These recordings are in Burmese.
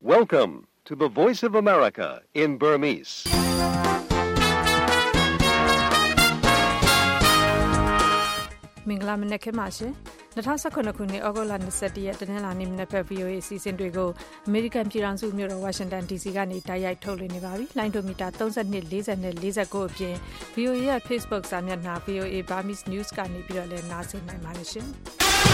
Welcome to the Voice of America in Burmese. ။မင်္ဂလာမနက်ခင်းပါရှင်။2019ခုနှစ်ဩဂုတ်လ21ရက်တနင်္လာနေ့မနက်ဖက် VOA အစီအစဉ်တွေကိုအမေရိကန်ပြည်ထောင်စုမြို့တော်ဝါရှင်တန် DC ကနေတိုက်ရိုက်ထုတ်လွှင့်နေပါပြီ။လိုင်းဒိုမီတာ32 40နဲ့49အပြင် VOA ရဲ့ Facebook စာမျက်နှာ VOA Burmese News ကနေပြီးတော့လည်းနားဆင်နိုင်ပါတယ်ရှင်။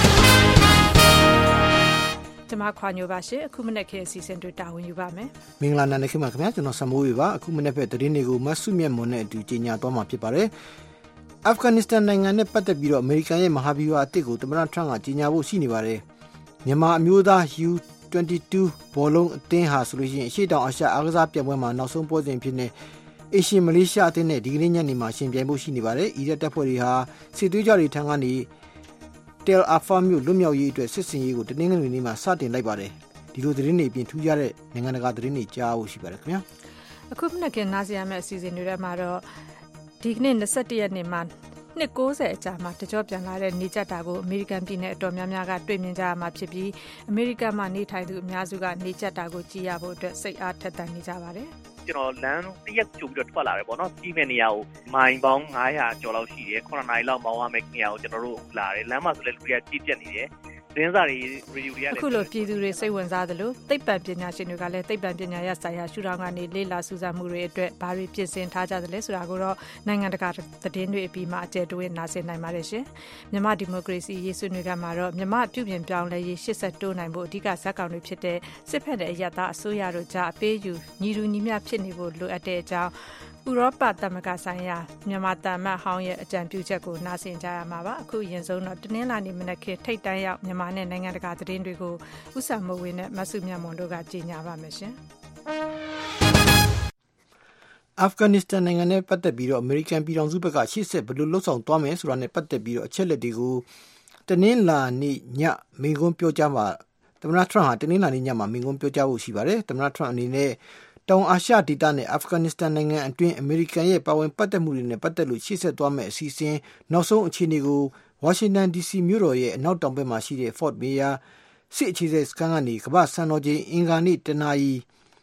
ကျွန်မခွာညိုပါရှင်အခုမနက်ခင်းအစီအစဉ်တွေတာဝန်ယူပါမယ်မင်္ဂလာနံနက်ခင်းပါခင်ဗျာကျွန်တော်ဆမိုးဝေပါအခုမနက်ဖက်သတင်းတွေကိုမဆုမြတ်မွန်နဲ့အတူကြီးညာသွားမှာဖြစ်ပါတယ်အာဖဂန်နစ္စတန်နိုင်ငံနဲ့ပတ်သက်ပြီးတော့အမေရိကန်ရဲ့မဟာဗျူဟာအသစ်ကိုသမ္မတထရန့်ကကြီးညာဖို့ရှိနေပါတယ်မြန်မာအမျိုးသား U22 ဘောလုံးအသင်းဟာဆိုလို့ရှိရင်အရှေ့တောင်အာရှအားကစားပြိုင်ပွဲမှာနောက်ဆုံးပွဲစဉ်ဖြစ်နေအေရှီမလေးရှားအသင်းနဲ့ဒီကနေ့ညနေမှာရှင်ပြိုင်ဖို့ရှိနေပါတယ်အီရတ်တပ်ဖွဲ့တွေဟာစစ်သွေးကြွတွေထံကနေတယ်အာဖာမြို့လွတ်မြောက်ရေးအတွက်စစ်စင်ရေးကိုတနင်္ဂနွေနေ့မှာစတင်လိုက်ပါတယ်ဒီလိုသတင်းတွေအပြင်ထူးခြားတဲ့နိုင်ငံတကာသတင်းတွေကြားဖို့ရှိပါတယ်ခင်ဗျာအခုမနက်ကနားဆင်ရမယ့်အစီအစဉ်တွေထဲမှာတော့ဒီကနေ့21ရက်နေ့မှာနှစ်90အကြာမှာတကြောပြန်လာတဲ့နေကြတာကိုအမေရိကန်ပြည်နယ်အတော်များများကတွေ့မြင်ကြရမှာဖြစ်ပြီးအမေရိကန်မှာနေထိုင်သူအများစုကနေကြတာကိုကြည်ရဖို့အတွက်စိတ်အားထက်သန်နေကြပါတယ်ကျွန်တော်လမ်းတစ်ရက်ကြိုပြီးတော့ထွက်လာတယ်ပေါ့နော်စီးမဲ့နေရာကိုမိုင်ပေါင်း900ကျော်လောက်ရှိတယ်9နာရီလောက်မောင်းရမယ့်နေရာကိုကျွန်တော်တို့လာတယ်လမ်းမှာဆိုလည်းလူတွေကကြီးပြတ်နေတယ်သတင်းစာတွေရေဒီယိုတွေကလည်းအခုလိုပြည်သူတွေစိတ်ဝင်စားသလိုသိပ္ပံပညာရှင်တွေကလည်းသိပ္ပံပညာရပ်ဆိုင်ရာရှုထောင့်ကနေလေ့လာစူးစမ်းမှုတွေအတွက်ဘာတွေပြင်ဆင်ထားကြသလဲဆိုတာကိုတော့နိုင်ငံတကာသတင်းတွေအပြီးမှာအကျယ်တွင်းနားဆင်နိုင်ပါတယ်ရှင်မြန်မာဒီမိုကရေစီရေးဆွေးနွေးကြမှာတော့မြန်မာပြုပြင်ပြောင်းလဲရေး80တိုးနိုင်ဖို့အဓိကဇက်ကောင်တွေဖြစ်တဲ့စစ်ဖက်တဲ့အရပ်သားအစိုးရတို့ကြားအပေးယူညီတူညီမျှဖြစ်နေဖို့လိုအပ်တဲ့အကြောင်းဥရောပသမဂ္ဂဆိုင်ရာမြန်မာတမန်ဟောင်းရဲ့အကြံပြုချက်ကိုနားဆင်ကြရမှာပါအခုရင်ဆုံးတော့တနင်္လာနေ့မနက်ခင်းထိတ်တန်းရောက်မြန်မာနဲ့နိုင်ငံတကာသတင်းတွေကိုဥစ္စာမိုးဝင်းနဲ့မဆုမြတ်မွန်တို့ကကြီးညာပါမယ်ရှင်အာဖဂန်နစ္စတန်နိုင်ငံနဲ့ပတ်သက်ပြီးတော့အမေရိကန်ပြည်ထောင်စုဘက်ကရှေ့ဆက်ဘယ်လိုလှုပ်ဆောင်သွားမယ်ဆိုတာနဲ့ပတ်သက်ပြီးတော့အချက်လက်တွေကိုတနင်္လာနေ့ညမိန့်ခွန်းပြောကြားမှာသမ္မတထရန့်ဟာတနင်္လာနေ့ညမှာမိန့်ခွန်းပြောကြားဖို့ရှိပါတယ်သမ္မတထရန့်အနေနဲ့တောင်အာရှဒေသနဲ့အာဖဂန်နစ္စတန်နိုင်ငံအတွင်းအမေရိကန်ရဲ့ပါဝင်ပတ်သက်မှုတွေနဲ့ပတ်သက်လို့ရှေ့ဆက်သွားမယ့်အစီအစဉ်နောက်ဆုံးအခြေအနေကိုဝါရှင်တန် DC မြို့တော်ရဲ့အနောက်တောင်ဘက်မှာရှိတဲ့ Fort Meyer စစ်အခြေစိုက်စခန်းကနေကမ္ဘာစံတော်ချိန်အင်္ဂါနေ့တနာရီ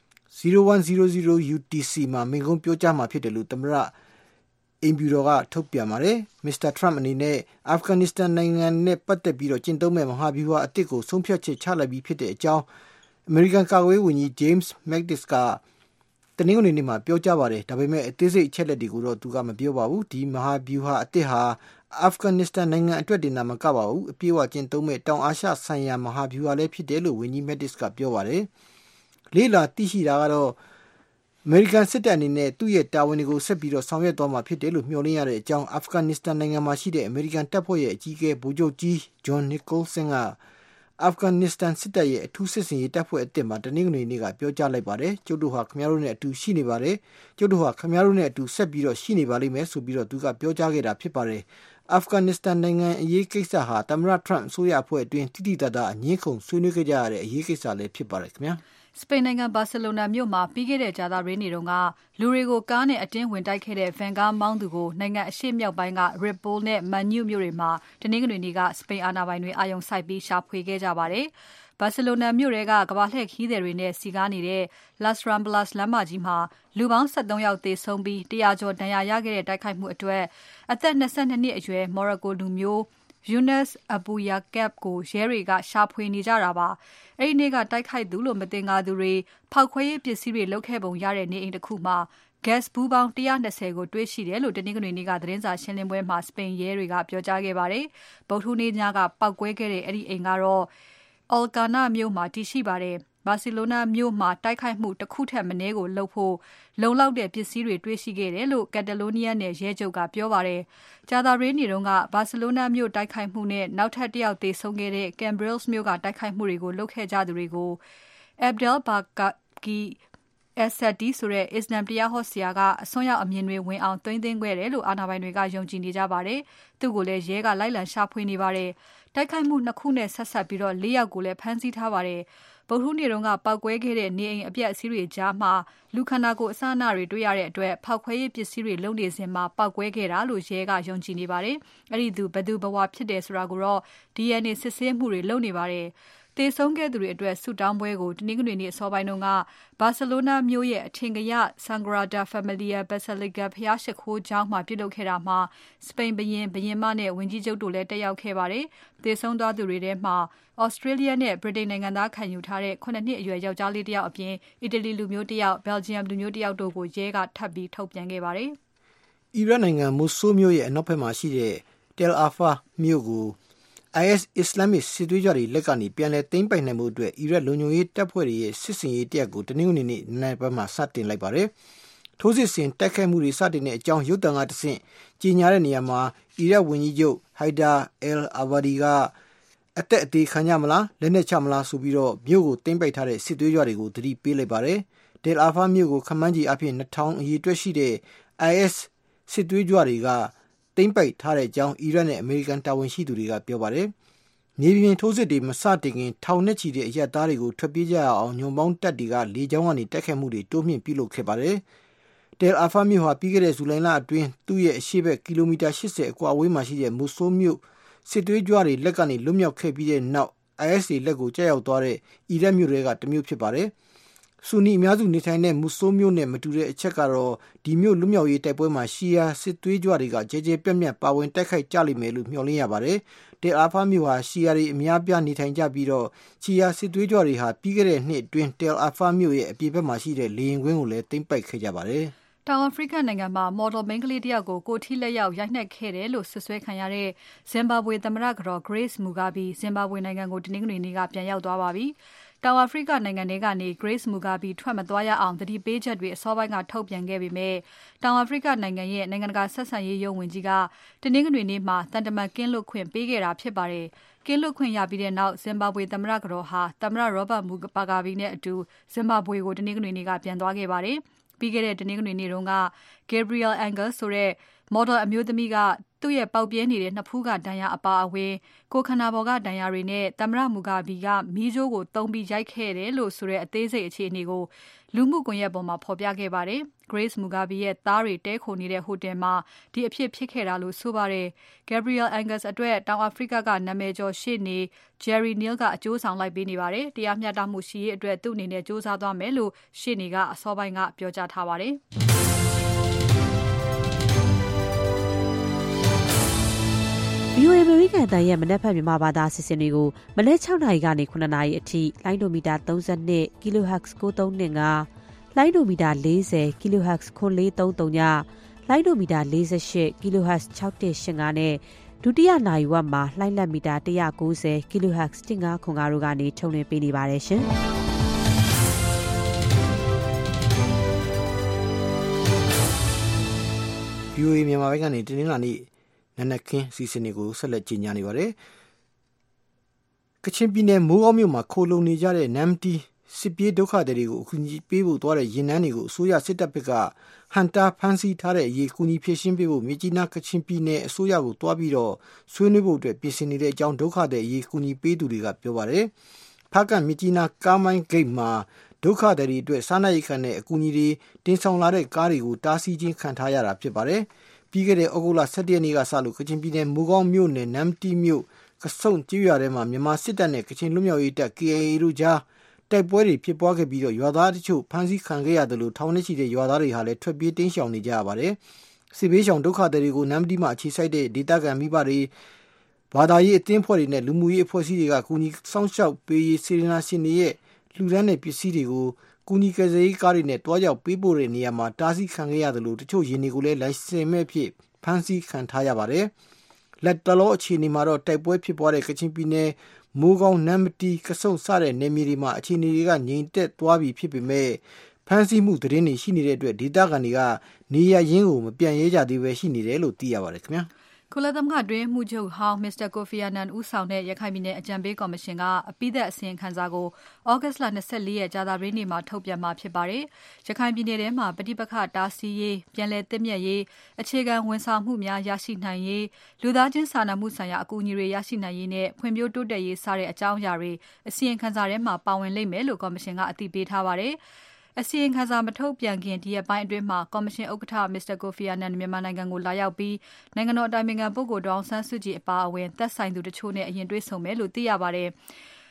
0100 UTC မှာမိန့်ခွန်းပြောကြားမှာဖြစ်တယ်လို့သမ္မတအိမ်ဖြူတော်ကထုတ်ပြန်ပါတယ်။ Mr. Trump အနေနဲ့အာဖဂန်နစ္စတန်နိုင်ငံနဲ့ပတ်သက်ပြီးတော့ကျင့်သုံးမဲ့မဟာဗျူဟာအသစ်ကိုဆုံးဖြတ်ချက်ချလိုက်ပြီးဖြစ်တဲ့အကြောင်းအမေရိကန်ကာကွယ်ရေးဝန်ကြီး James Mattis ကတနင်္ဂနွေနေ့မှာပြောကြားပါတယ်ဒါပေမဲ့အသေးစိတ်အချက်လက်တွေကိုတော့သူကမပြောပါဘူးဒီမဟာဗျူဟာအသစ်ဟာအာဖဂန်နစ္စတန်နိုင်ငံအတွက်တင်တာမကပါဘူးအပြည့်အဝကျင့်သုံးမဲ့တောင်အာရှဆိုင်ရာမဟာဗျူဟာလည်းဖြစ်တယ်လို့ဝန်ကြီး Mattis ကပြောပါတယ်လေးလာသိရှိတာကတော့အမေရိကန်စစ်တပ်အနေနဲ့သူ့ရဲ့တာဝန်တွေကိုဆက်ပြီးတော့ဆောင်ရွက်သွားမှာဖြစ်တယ်လို့မျှော်လင့်ရတဲ့အကြောင်းအာဖဂန်နစ္စတန်နိုင်ငံမှာရှိတဲ့အမေရိကန်တပ်ဖွဲ့ရဲ့အကြီးအကဲဗိုလ်ချုပ်ကြီး John Nicholson ကအာဖဂန်နစ္စတန်စစ်တပ်ရဲ့အထူးစစ်ဆင်ရေးတပ်ဖွဲ့အသစ်မှာတနင်္ဂနွေနေ့ကပြောကြားလိုက်ပါတယ်ကျုပ်တို့ဟာခင်ဗျားတို့နဲ့အတူရှိနေပါတယ်ကျုပ်တို့ဟာခင်ဗျားတို့နဲ့အတူဆက်ပြီးတော့ရှိနေပါလိမ့်မယ်ဆိုပြီးတော့သူကပြောကြားခဲ့တာဖြစ်ပါတယ်အာဖဂန်နစ္စတန်နိုင်ငံအရေးကိစ္စဟာသမ္မတထရန့်အစိုးရအဖွဲ့အတွင်းတိတိတတ်တာအငြင်းခုန်ဆွေးနွေးခဲ့ကြရတဲ့အရေးကိစ္စလည်းဖြစ်ပါတယ်ခင်ဗျာစပိန်နိုင်ငံဘာစီလိုနာမြို့မှာပြီးခဲ့တဲ့ကြာသပတေးနေ့တုန်းကလူတွေကိုကားနဲ့အတင်းဝင်တိုက်ခဲ့တဲ့ဗန်ကားမောင်းသူကိုနိုင်ငံအရှေ့မြောက်ပိုင်းက Ripoll နဲ့ Manlleu မြို့တွေမှာတနင်္ဂနွေနေ့ကစပိန်အာဏာပိုင်တွေအာရုံစိုက်ပြီးရှာဖွေခဲ့ကြပါတယ်။ဘာစီလိုနာမြို့ကကမ္ဘာလှည့်ခရီးသည်တွေနဲ့စီကားနေတဲ့ Las Ramblas လမ်းမကြီးမှာလူပေါင်း73ယောက်သေဆုံးပြီး100ကျော်ဒဏ်ရာရခဲ့တဲ့တိုက်ခိုက်မှုအတွက်အသက်22နှစ်အရွယ် Morocco လူမျိုးYounes Abouyaaquoub ကိုရဲတွေကရှာဖွေနေကြတာပါ။အဲဒီနေ့ကတိုက်ခိုက်သူလို့မသင်္ကာသူတွေဖောက်ခွဲရေးပစ္စည်းတွေလုပ်ခဲ့ပုံရတဲ့နေအိမ်တစ်ခုမှာ gas ဘူးပေါင်း120ကိုတွေ့ရှိတယ်လို့တနင်္ဂနွေနေ့ကသတင်းစာရှင်းလင်းပွဲမှာစပိန်ရဲတွေကပြောကြားခဲ့ပါတယ်။ဗုဒ္ဓဟူးနေ့ညကပောက်ကွဲခဲ့တဲ့အဲဒီအိမ်ကတော့ Alcalá မြို့မှာတည်ရှိပါတယ်။ဘာစီလိုနာမြို့မှာတိုက်ခိုက်မှုတစ်ခုထက်မနည်းကိုလုပ်ဖို့လုံလောက်တဲ့ပစ္စည်းတွေတွေ့ရှိခဲ့တယ်လို့ကက်တလိုနီးယားနယ်ရဲချုပ်ကပြောပါတယ်။ကြာသပတေးနေ့တုန်းကဘာစီလိုနာမြို့တိုက်ခိုက်မှုနဲ့နောက်ထပ်တစ်ယောက်သေဆုံးခဲ့တဲ့ Cambrils မြို့ကတိုက်ခိုက်မှုတွေကိုလုပ်ခဲ့ကြသူတွေကို Abdelbaki Essedi ဆိုတဲ့ Islam တရားဟောဆရာကအစွန်းရောက်အမြင်တွေဝင်အောင်သွင်းခဲ့တယ်လို့အာဏာပိုင်တွေကယုံကြည်နေကြပါတယ်။သူ့ကိုလည်းရဲကလိုက်လံရှာဖွေနေပါတယ်။တိုက်ခိုက်မှု2ခုနဲ့ဆက်ဆက်ပြီးတော့4ယောက်ကိုလည်းဖမ်းဆီးထားပါတယ်။ဗုဒ္ဓဟူးနေ့တုန်းကပောက်ကွဲခဲ့တဲ့နေအိမ်အပျက်အစီးတွေကြားမှာလူခန္ဓာကိုယ်အစအနတွေတွေ့ရတဲ့အတွက်ဖောက်ခွဲရေးပစ္စည်းတွေလုံနေစဉ်မှာပောက်ကွဲခဲ့တာလို့ရဲကယုံကြည်နေပါတယ်။အဲ့ဒီသူဘယ်သူဘဝဖြစ်တယ်ဆိုတာကိုတော့ DNA စစ်ဆေးမှုတွေလုပ်နေပါတယ်။သေဆုံးခဲ့သူတွေအတွက်ဆုတောင်းပွဲကိုတနင်္ဂနွေနေ့အစောပိုင်းကဘာစီလိုနာမြို့ရဲ့အထင်ကရ Sagrada Familia Basilica ဘုရားရှိခိုးကျောင်းမှာပြုလုပ်ခဲ့တာမှာစပိန်ဘုရင်မနဲ့ဝန်ကြီးချုပ်တို့လည်းတက်ရောက်ခဲ့ပါတယ်။သေဆုံးသွားသူတွေထဲမှာ Australia နဲ့ Britain နိုင်ငံသားခံယူထားတဲ့9နှစ်အရွယ်ယောက်ျားလေးတစ်ယောက်အပြင်အီတလီလူမျိုးတစ်ယောက် Belgium လူမျိုးတစ်ယောက်တို့ကိုရဲကထပ်ပြီးထုတ်ပြန်ခဲ့ပါတယ်။အီရတ်နိုင်ငံမိုဆူမြို့ရဲ့အနောက်ဘက်မှာရှိတဲ့ Tel Afar မြို့ကို IS Islamic စစ်သွေးကြွတွေလက်ကနေပြန်လည်သိမ်းပိုက်နိုင်မှုအတွက်အီရတ်လုံခြုံရေးတပ်ဖွဲ့တွေရဲ့စစ်စင်ရေးတရက်ကိုတနင်္ဂနွေနေ့နေ့ဘက်မှာစတင်လိုက်ပါတယ်။ထိုးစစ်ဆင်တိုက်ခိုက်မှုတွေစတင်တဲ့အကြောင်းရုပ်သံကတဆင့်ကြေညာတဲ့နေရာမှာအီရတ်ဝန်ကြီးချုပ် Haider al-Abadi ကအသက်အသေးခံကြမလားလက်နက်ချမလားဆိုပြီးတော့မြို့ကိုသိမ်းပိုက်ထားတဲ့စစ်သွေးကြွတွေကိုသတိပေးလိုက်ပါတယ်။ Tel Afar မြို့ကိုခန့်မှန်းခြေအဖြစ်2000အရေအတွက်ရှိတဲ့ IS စစ်သွေးကြွတွေကသိမ်းပိုက်ထားတဲ့အကြောင်းအီရတ်နဲ့အမေရိကန်တာဝန်ရှိသူတွေကပြောပါတယ်။မြေပြင်ထိုးစစ်တွေမစတင်ခင်ထောင်နဲ့ချီတဲ့အရပ်သားတွေကိုထွက်ပြေးကြရအောင်ညွန်ပေါင်းတပ်တွေကလေကြောင်းကနေတိုက်ခိုက်မှုတွေတိုးမြင့်ပြုလုပ်ခဲ့ပါတယ်။ Tel Afar မြို့ဟာပြီးခဲ့တဲ့ဇူလိုင်လအတွင်းသူ့ရဲ့အရှေ့ဘက်ကီလိုမီတာ80အကွာအဝေးမှာရှိတဲ့မိုဆူမြို့စစ်သွေးကြွတွေလက်ကနေလွတ်မြောက်ခဲ့ပြီးတဲ့နောက် IS လက်ကိုကျရောက်သွားတဲ့အီရတ်မြို့တွေကတစ်မြို့ဖြစ်ပါတယ်။ဆူနီအများစုနေထိုင်တဲ့မိုဆူမြို့နဲ့မတူတဲ့အချက်ကတော့ဒီမြို့လွတ်မြောက်ရေးတိုက်ပွဲမှာရှီယာစစ်သွေးကြွတွေကကြဲကြဲပြန့်ပြန့်ပါဝင်တိုက်ခိုက်ကြလိမ့်မယ်လို့မျှော်လင့်ရပါတယ်။ Tel Afar မြို့ဟာရှီယာတွေအများပြားနေထိုင်ကြပြီးတော့ရှီယာစစ်သွေးကြွတွေဟာပြီးခဲ့တဲ့နှစ်အတွင်း Tel Afar မြို့ရဲ့အပြင်ဘက်မှာရှိတဲ့လေယာဉ်ကွင်းကိုလည်းသိမ်းပိုက်ခဲ့ကြပါတယ်။တောင်အာဖရိကနိုင်ငံမှာမော်ဒယ်မိန်းကလေးတစ်ယောက်ကိုထိလက်ရောက်ရိုက်နှက်ခဲ့တယ်လို့ဆွဆွဲခံရတဲ့ Zimbabwe သမ္မတကတော် Grace Mugabe Zimbabwe နိုင်ငံကိုတနင်္ဂနွေနေ့ကပြန်ရောက်သွားပါပြီ။တောင်အာဖရိကနိုင်ငံထဲကနေ Grace Mugabe ထွက်မသွားရအောင်သတိပေးချက်တွေအစောပိုင်းကထုတ်ပြန်ခဲ့ပေမဲ့တောင်အာဖရိကနိုင်ငံရဲ့နိုင်ငံတကာဆက်ဆံရေးရုံးဝန်ကြီးကတနင်္ဂနွေနေ့မှာတန်တမန်ကင်းလွတ်ခွင့်ပေးခဲ့တာဖြစ်ပါတယ်။ကင်းလွတ်ခွင့်ရပြီးတဲ့နောက် Zimbabwe သမ္မတကတော်ဟာသမ္မတ Robert Mugabe နဲ့အတူ Zimbabwe ကိုတနင်္ဂနွေနေ့ကပြန်သွားခဲ့ပါတယ်။ပြီးခဲ့တဲ့တနင်္ဂနွေနေ့တုန်းက Gabrielle Engels ဆိုတဲ့မော်ဒယ်အမျိုးသမီးကသူ့ရဲ့ပေါက်ပြဲနေတဲ့နှစ်ဖူးကဒဏ်ရာအပါအဝင်ကိုခန္ဓာပေါ်ကဒဏ်ရာတွေနဲ့သမ္မတ Mugabe ကမီးကြိုးကိုသုံးပြီးရိုက်ခဲ့တယ်လို့ဆိုတဲ့အသေးစိတ်အခြေအနေကိုလူမှုကွန်ရက်ပေါ်မှာဖော်ပြခဲ့ပါတယ်။ Grace Mugabe ရဲ့သားတွေတဲခိုနေတဲ့ဟိုတယ်မှာဒီအဖြစ်ဖြစ်ခဲ့တာလို့ဆိုပါတယ်။ Gabrielle Engels အတွက်တောင်အာဖရိကကနာမည်ကျော်ရှေ့နေ Jerry Neal ကအကျိုးဆောင်လိုက်ပေးနေပါတယ်။တရားမျှတမှုရှိရေးအတွက်သူ့အနေနဲ့စူးစမ်းသွားမယ်လို့ရှေ့နေကအစောပိုင်းကပြောကြားထားပါတယ်။ VOA အမေရိကန်အသံရဲ့မနက်ဖြန်မြန်မာဘာသာအစီအစဉ်တွေကိုမနက်6နာရီကနေ9နာရီအထိလိုင်းဒိုမီတာ32 kHz 9325လိုင်းဒိုမီတာ40 kHz 9433ညလိုင်းဒိုမီတာ48 kHz 6185နဲ့ဒုတိယနာရီဝက်မှာလှိုင်းလက်မီတာ190 kHz 1505တို့ကနေထုတ်လွှင့်ပေးနေပါတယ်ရှင်။ VOA မြန်မာပိုင်းကနေတင်းလာနေ့နနက်ခင်းစီစဉ်တွေကိုဆက်လက်ကြီးညာနေပါတယ်။ကချင်ပြည်နယ်မိုးကောင်းမြို့မှာခိုလုံနေကြတဲ့နမ်တီစစ်ပြေးဒုက္ခသည်တွေကိုအကူအညီပေးဖို့သွားတဲ့ရင်နှန်းတွေကိုအစိုးရစစ်တပ်ဘက်ကဟန်တာဖမ်းဆီးထားတဲ့အရေးကူညီဖြည့်ရှင်းပေးဖို့မြစ်ကြီးနားကချင်ပြည်နယ်အစိုးရကိုတွားပြီးတော့ဆွေးနွေးဖို့အတွက်ပြင်ဆင်နေတဲ့အကြောင်းဒုက္ခသည်အရေးကူညီပေးသူတွေကပြောပါတယ်။ဖားကန့်မြစ်ကြီးနားကားမိုင်းဂိတ်မှာဒုက္ခသည်တွေအတွက်စားနပ်ရိက္ခာနဲ့အကူအညီတွေတင်ဆောင်လာတဲ့ကားတွေကိုတားဆီးခြင်းခံထားရတာဖြစ်ပါတယ်။ပြီးခဲ့တဲ့ဩဂုတ်လ17ရက်နေ့ကစလို့ကချင်ပြည်နယ်မိုးကောင်းမြို့နယ်နမ်တီမြို့ကဆုံကျေးရွာထဲမှာမြန်မာစစ်တပ်နဲ့ကချင်လူမျိုးရေးတပ် KIA တို့ကြားတိုက်ပွဲတွေဖြစ်ပွားခဲ့ပြီးတော့ရွာသားတချို့ဖမ်းဆီးခံခဲ့ရတယ်လို့ထောင်နဲ့ချီတဲ့ရွာသားတွေဟာလည်းထွက်ပြေးတင်းရှောင်နေကြရပါတယ်။စစ်ဘေးရှောင်ဒုက္ခသည်တွေကိုနမ်တီမှာအခြေစိုက်တဲ့ဒေသခံမိဘတွေဘာသာရေးအသင်းဖွဲ့တွေနဲ့လူမှုရေးအဖွဲ့အစည်းတွေကကူညီစောင့်ရှောက်ပေးရေးစေရနာရှင်တွေရဲ့လှူဒန်းတဲ့ပစ္စည်းတွေကိုကူညီကယ်ဆယ်ရေးကားတွေနဲ့တွားရောက်ပေးပို့တဲ့နေရာမှာတားဆီးခံခဲ့ရတယ်လို့တချို့ရင်းတွေကိုလည်းလိုင်စင်မဲ့ဖြစ်ဖမ်းဆီးခံထားရပါတယ်။လက်တလောအခြေအနေမှာတော့တိုက်ပွဲဖြစ်ပွားတဲ့ကချင်ပြည်နယ်မိုးကောင်းနမ်တီကဆုံစတဲ့နယ်မြေတွေမှာအခြေအနေတွေကငြိမ်သက်သွားပြီဖြစ်ပေမဲ့ဖမ်းဆီးမှုသတင်းတွေရှိနေတဲ့အတွက်ဒေသခံတွေကနေရရင်းကိုမပြန်ရဲကြသေးပဲရှိနေတယ်လို့သိရပါတယ်ခင်ဗျာ။ကုလသမဂ္ဂအတွင်းမှုချုပ်ဟောင်း Mr. Kofi Annan ဦးဆောင်တဲ့ရခိုင်ပြည်နယ်အကြံပေးကော်မရှင်ကအပိသက်အစီရင်ခံစာကို August 24 ရက်ကြာသပတေးနေ့မှာထုတ်ပြန်မှာဖြစ်ပါတယ်။ရခိုင်ပြည်နယ်ထဲမှာပဋိပက္ခတားဆီးရေး၊ပြန်လည်သင့်မြတ်ရေး၊အခြေခံဝန်ဆောင်မှုများရရှိနိုင်ရေး၊လူသားချင်းစာနာမှုဆိုင်ရာအကူအညီတွေရရှိနိုင်ရေးနဲ့ဖွံ့ဖြိုးတိုးတက်ရေးစတဲ့အကြောင်းအရာတွေအစီရင်ခံစာထဲမှာပါဝင်လိမ့်မယ်လို့ကော်မရှင်ကအတည်ပြုထားပါတယ်။အစီရင်ခံစာမထုတ်ပြန်ခင်ဒီရက်ပိုင်းအတွင်းမှာကော်မရှင်ဥက္ကဋ္ဌ Mr. Kofi Annan မြန်မာနိုင်ငံကိုလာရောက်ပြီးနိုင်ငံတော်အတိုင်ပင်ခံပုဂ္ဂိုလ်ဒေါ်အောင်ဆန်းစုကြည်အပါအဝင်သက်ဆိုင်သူတချို့နဲ့အရင်တွေ့ဆုံမယ်လို့သိရပါတယ်။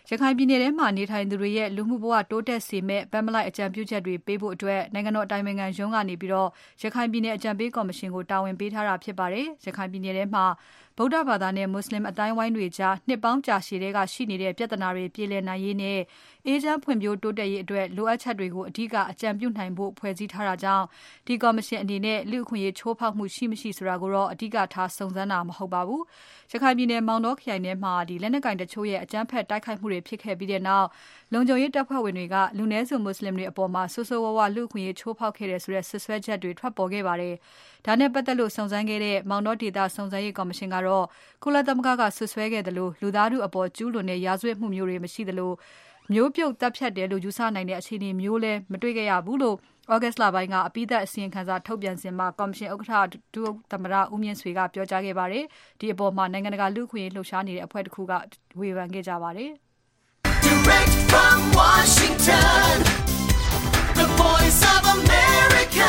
ရခိုင်ပြည်နယ်ထဲမှာနေထိုင်သူတွေရဲ့လူမှုဘဝတိုးတက်စေမဲ့ဗန်မလိုက်အကြံပြုချက်တွေပေးဖို့အတွက်နိုင်ငံတော်အတိုင်ပင်ခံရုံးကနေပြီးတော့ရခိုင်ပြည်နယ်အကြံပေးကော်မရှင်ကိုတာဝန်ပေးထားတာဖြစ်ပါတယ်။ရခိုင်ပြည်နယ်ထဲမှာဗုဒ္ဓဘာသာနဲ့မွတ်စလင်အတိုင်းဝိုင်းတွေကြားနှစ်ပေါင်းကြာရှည်တဲ့ကရှိနေတဲ့ပြဿနာတွေပြည်လည်နိုင်ရေးနဲ့အေဂျင့်ဖွံ့ဖြိုးတိုးတက်ရေးအတွက်လိုအပ်ချက်တွေကိုအဓိကအကြံပြုနိုင်ဖို့ဖွဲ့စည်းထားတာကြောင့်ဒီကော်မရှင်အနေနဲ့လူ့အခွင့်အရေးချိုးဖောက်မှုရှိမရှိဆိုတာကိုတော့အဓိကထားစုံစမ်းတာမဟုတ်ပါဘူး။ရခိုင်ပြည်နယ်မောင်တောခရိုင်ထဲမှာလက်နက်ကင်တချို့ရဲ့အကြမ်းဖက်တိုက်ခိုက်မှုတွေဖြစ်ခဲ့ပြီးတဲ့နောက်လုံခြုံရေးတပ်ဖွဲ့ဝင်တွေကလူနည်းစုမွတ်စလင်တွေအပေါ်မှာဆိုးဆိုးဝါးဝါလူ့အခွင့်အရေးချိုးဖောက်ခဲ့တဲ့ဆိုတဲ့ဆွဆွဲချက်တွေထွက်ပေါ်ခဲ့ပါတယ်။ဒါနဲ့ပတ်သက်လို့စုံစမ်းခဲ့တဲ့မောင်တောဒေသစုံစမ်းရေးကော်မရှင်ကတော့ကုလသမဂ္ဂကဆွဆွဲခဲ့တယ်လို့လူသားထုအပေါ်ကျူးလွန်တဲ့ရာဇဝတ်မှုမျိုးတွေမရှိသလိုမျိုးပြုတ်တပ်ဖြတ်တယ်လို့ယူဆနိုင်တဲ့အခြေအနေမျိုးလည်းမတွေ့ခဲ့ရဘူးလို့August လပိုင်းကအပိသက်အစီရင်ခံစာထုတ်ပြန်စဉ်မှာကော်မရှင်ဥက္ကဋ္ဌဒုသမ္မတဦးမြင့်ဆွေကပြောကြားခဲ့ပါတယ်။ဒီအပေါ်မှာနိုင်ငံတကာလူ့အခွင့်အရေးလှုပ်ရှားနေတဲ့အဖွဲ့တစ်ခုကဝေဖန်ခဲ့ကြပါတယ်။ Direct from Washington, the voice of America,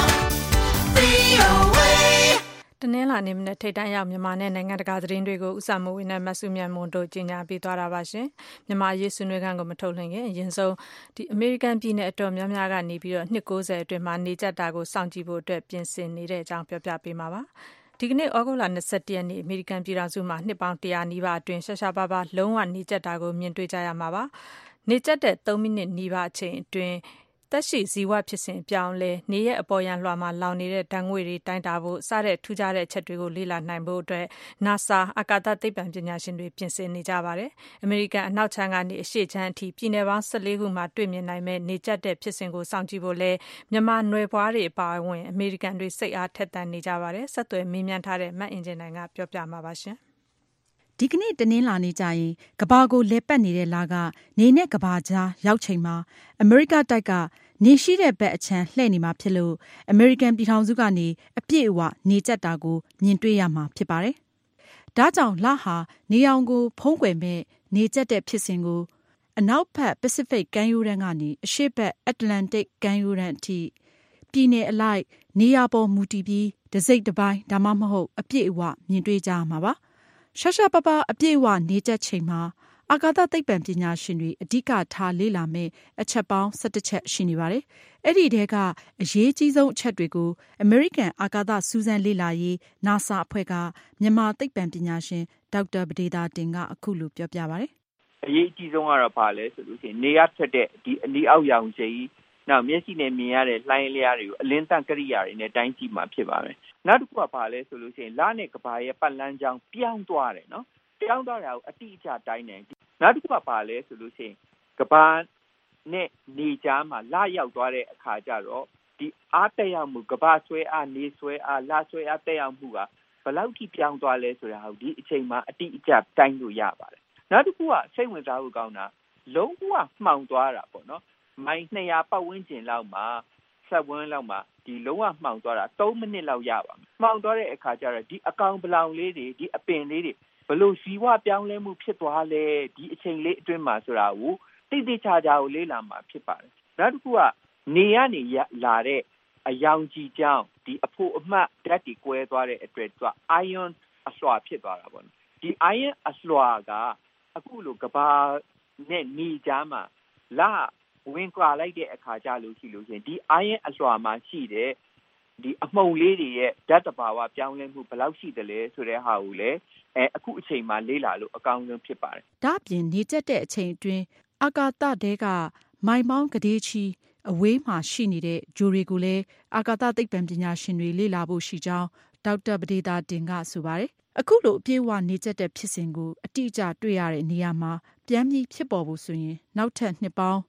VOA. တနင်္လာနေ့မနေ့ထိပ်တန်းရောက်မြန်မာနဲ့နိုင်ငံတကာသတင်းတွေကိုဥစားမဝင်းနဲ့မဆုမြတ်မွန်တို့ကြီးညာပေးသွားတာပါရှင်။မြန်မာရေးဆွေးနွေးခန်းကိုမထုတ်လွှင့်ခင်အရင်ဆုံးအမေရိကန်ပြည်နယ်အတော်များများကနေပြီးတော့နှစ်90အတွင်းမှာနေကြတာကိုစောင့်ကြည့်ဖို့အတွက်ပြင်ဆင်နေတဲ့အကြောင်းပြောပြပေးမှာပါ။ဒီကနေ့ဩဂုတ်လ21ရက်နေ့အမေရိကန်ပြည်ထောင်စုမှာနှစ်ပေါင်း100နီးပါးအတွင်းရှာရှာပါပါလုံးဝနေကြတာကိုမြင်တွေ့ကြရမှာပါ။နေကြတဲ့3မိနစ်နီးပါးအချိန်အတွင်းသက်ရှိဇီဝဖြစ်စဉ်ပြောင်းလဲနေရဲ့အပေါ်ယံလွှာမှာလောင်နေတဲ့ဓာတ်ငွေတွေတိုင်းတာဖို့စတဲ့ထူးခြားတဲ့အချက်တွေကိုလေ့လာနိုင်ဖို့အတွက် NASA အာကာသသိပ္ပံပညာရှင်တွေပြင်ဆင်နေကြပါတယ်။အမေရိကန်အနောက်ခြမ်းကနေအရှေ့ခြမ်းအထိပြည်နယ်ပေါင်း14ခုမှာတွေ့မြင်နိုင်မဲ့နေကြတဲ့ဖြစ်စဉ်ကိုစောင့်ကြည့်ဖို့လဲမြန်မာနွယ်ဖွားတွေအပါအဝင်အမေရိကန်တွေစိတ်အားထက်သန်နေကြပါတယ်။ဆက်သွယ်မေးမြန်းထားတဲ့မတ်အင်ဂျင်နိုင်ကပြောပြမှာပါရှင်။ဒီကနေ့တနင်္လာနေ့ကျရင်ကဘာကိုလဲပတ်နေတဲ့လကနေနဲ့ကဘာကြားရောက်ချိန်မှာအမေရိကတိုက်က နေရှိတဲ့ဘက်အချမ်းလှည့်နေမှာဖြစ်လို့အမေရိကန်ပြည်ထောင်စုကနေအပြည့်အဝနေကျက်တာကိုမြင်တွေ့ရမှာဖြစ်ပါတယ်။ဒါကြောင့်လဟာနေအောင်ကိုဖုံးကွယ်မဲ့နေကျက်တဲ့ဖြစ်စဉ်ကိုအနောက်ဘက်ပစိဖိတ်ကမ်းရိုးတန်းကနေအရှေ့ဘက်အတ္တလန်တိတ်ကမ်းရိုးတန်းအထိပြည်နယ်အလိုက်နေရာပေါ်မူတည်ပြီးတစ်စိတ်တစ်ပိုင်းဒါမှမဟုတ်အပြည့်အဝမြင်တွေ့ကြရမှာပါ။ရှာရှာပပအပြည့်အဝနေကျက်ချိန်မှာအာကာသသိပ္ပံပညာရှင်တွေအဓိကထားလေ့လာမယ့်အချက်ပေါင်း17ချက်ရှိနေပါတယ်။အဲ့ဒီထဲကအရေးကြီးဆုံးအချက်တွေကိုအမေရိကန်အာကာသစူးစမ်းလေ့လာရေး NASA အဖွဲ့ကမြန်မာသိပ္ပံပညာရှင်ဒေါက်တာပဒေသာတင်ကအခုလိုပြောပြပါတယ်။အရေးကြီးဆုံးကတော့ဘာလဲဆိုလို့ရှိရင်နေရထွက်တဲ့ဒီအနီအောက်ရောင်ခြည်နောက်မျက်စိနဲ့မြင်ရတဲ့လှိုင်းလျားတွေကိုအလင်းတန့်ကိရိယာတွေနဲ့တိုင်းကြည့်မှဖြစ်ပါမယ်။နောက်တစ်ခုကဘာလဲဆိုလို့ရှိရင်လနဲ့ကဘာရဲ့ပတ်လမ်းကြောင်းပြောင်းသွားတယ်နော်။ပြောင်းသွားတာကိုအတိအကျတိုင်းတယ်။နောက်တစ်ခုကဘာလဲဆိုလို့ရှိရင်ကဘာနဲ့နေကြားမှာလရောက်သွားတဲ့အခါကျတော့ဒီအားတက်ရောက်မှုကဘာဆွဲအားနေဆွဲအားလဆွဲအားတက်ရောက်မှုကဘယ်လောက်ထိပြောင်းသွားလဲဆိုတာကိုဒီအချိန်မှာအတိအကျတိုင်းလို့ရပါတယ်။နောက်တစ်ခုကစိတ်ဝင်စားဖို့ကောင်းတာလုံးဝမှောင်သွားတာပေါ့နော်။မိုင်200ပတ်ဝန်းကျင်လောက်မှာဆက်ဝန်းလောက်မှာဒီလုံးဝမှောင်သွားတာ3မိနစ်လောက်ရပါမယ်။မှောင်သွားတဲ့အခါကျတော့ဒီအကောင်ပလောင်လေးတွေဒီအပင်လေးတွေဘလို့ဇီဝပြောင်းလဲမှုဖြစ်သွားလဲဒီအချိန်လေးအတွင်းမှာဆိုတာကိုတိတိကျကျကိုလေ့လာမှာဖြစ်ပါတယ်။နောက်တစ်ခုကနေရနေလာတဲ့အယောင်ကြီးကြောင်းဒီအဖို့အမှတ်ဓာတ်တွေကွဲသွားတဲ့အတွက်သူက ion အလွှာဖြစ်သွားတာပေါ့နော်။ဒီ ion အလွှာကအခုလိုကဘာနဲ့နေကြားမှာလဝင်ကွာလိုက်တဲ့အခါကျလို့ရှိလို့ရှင်ဒီ ion အလွှာမှာရှိတဲ့ဒီအမှုန်လေးတွေရဲ့ဓာတ်တဘာဝပြောင်းလဲမှုဘယ်လောက်ရှိသလဲဆိုတဲ့ဟာကိုလည်းအခုအချိန်မှာလေ့လာလို့အကောင်းဆုံးဖြစ်ပါတယ်။ဒါ့အပြင်နေကျက်တဲ့အချိန်အတွင်းအာကာသတဲကမိုင်ပေါင်းကလေးချီအဝေးမှာရှိနေတဲ့ဂျိုတွေကိုလည်းအာကာသသိပ္ပံပညာရှင်တွေလေ့လာဖို့ရှိကြောင်းဒေါက်တာပဒေသာတင်ကဆိုပါတယ်။အခုလိုအပြည့်အဝနေကျက်တဲ့ဖြစ်စဉ်ကိုအတိအကျတွေ့ရတဲ့နေရာမှာပြန်ပြီးဖြစ်ပေါ်ဖို့ဆိုရင်နောက်ထပ်နှစ်ပေါင်း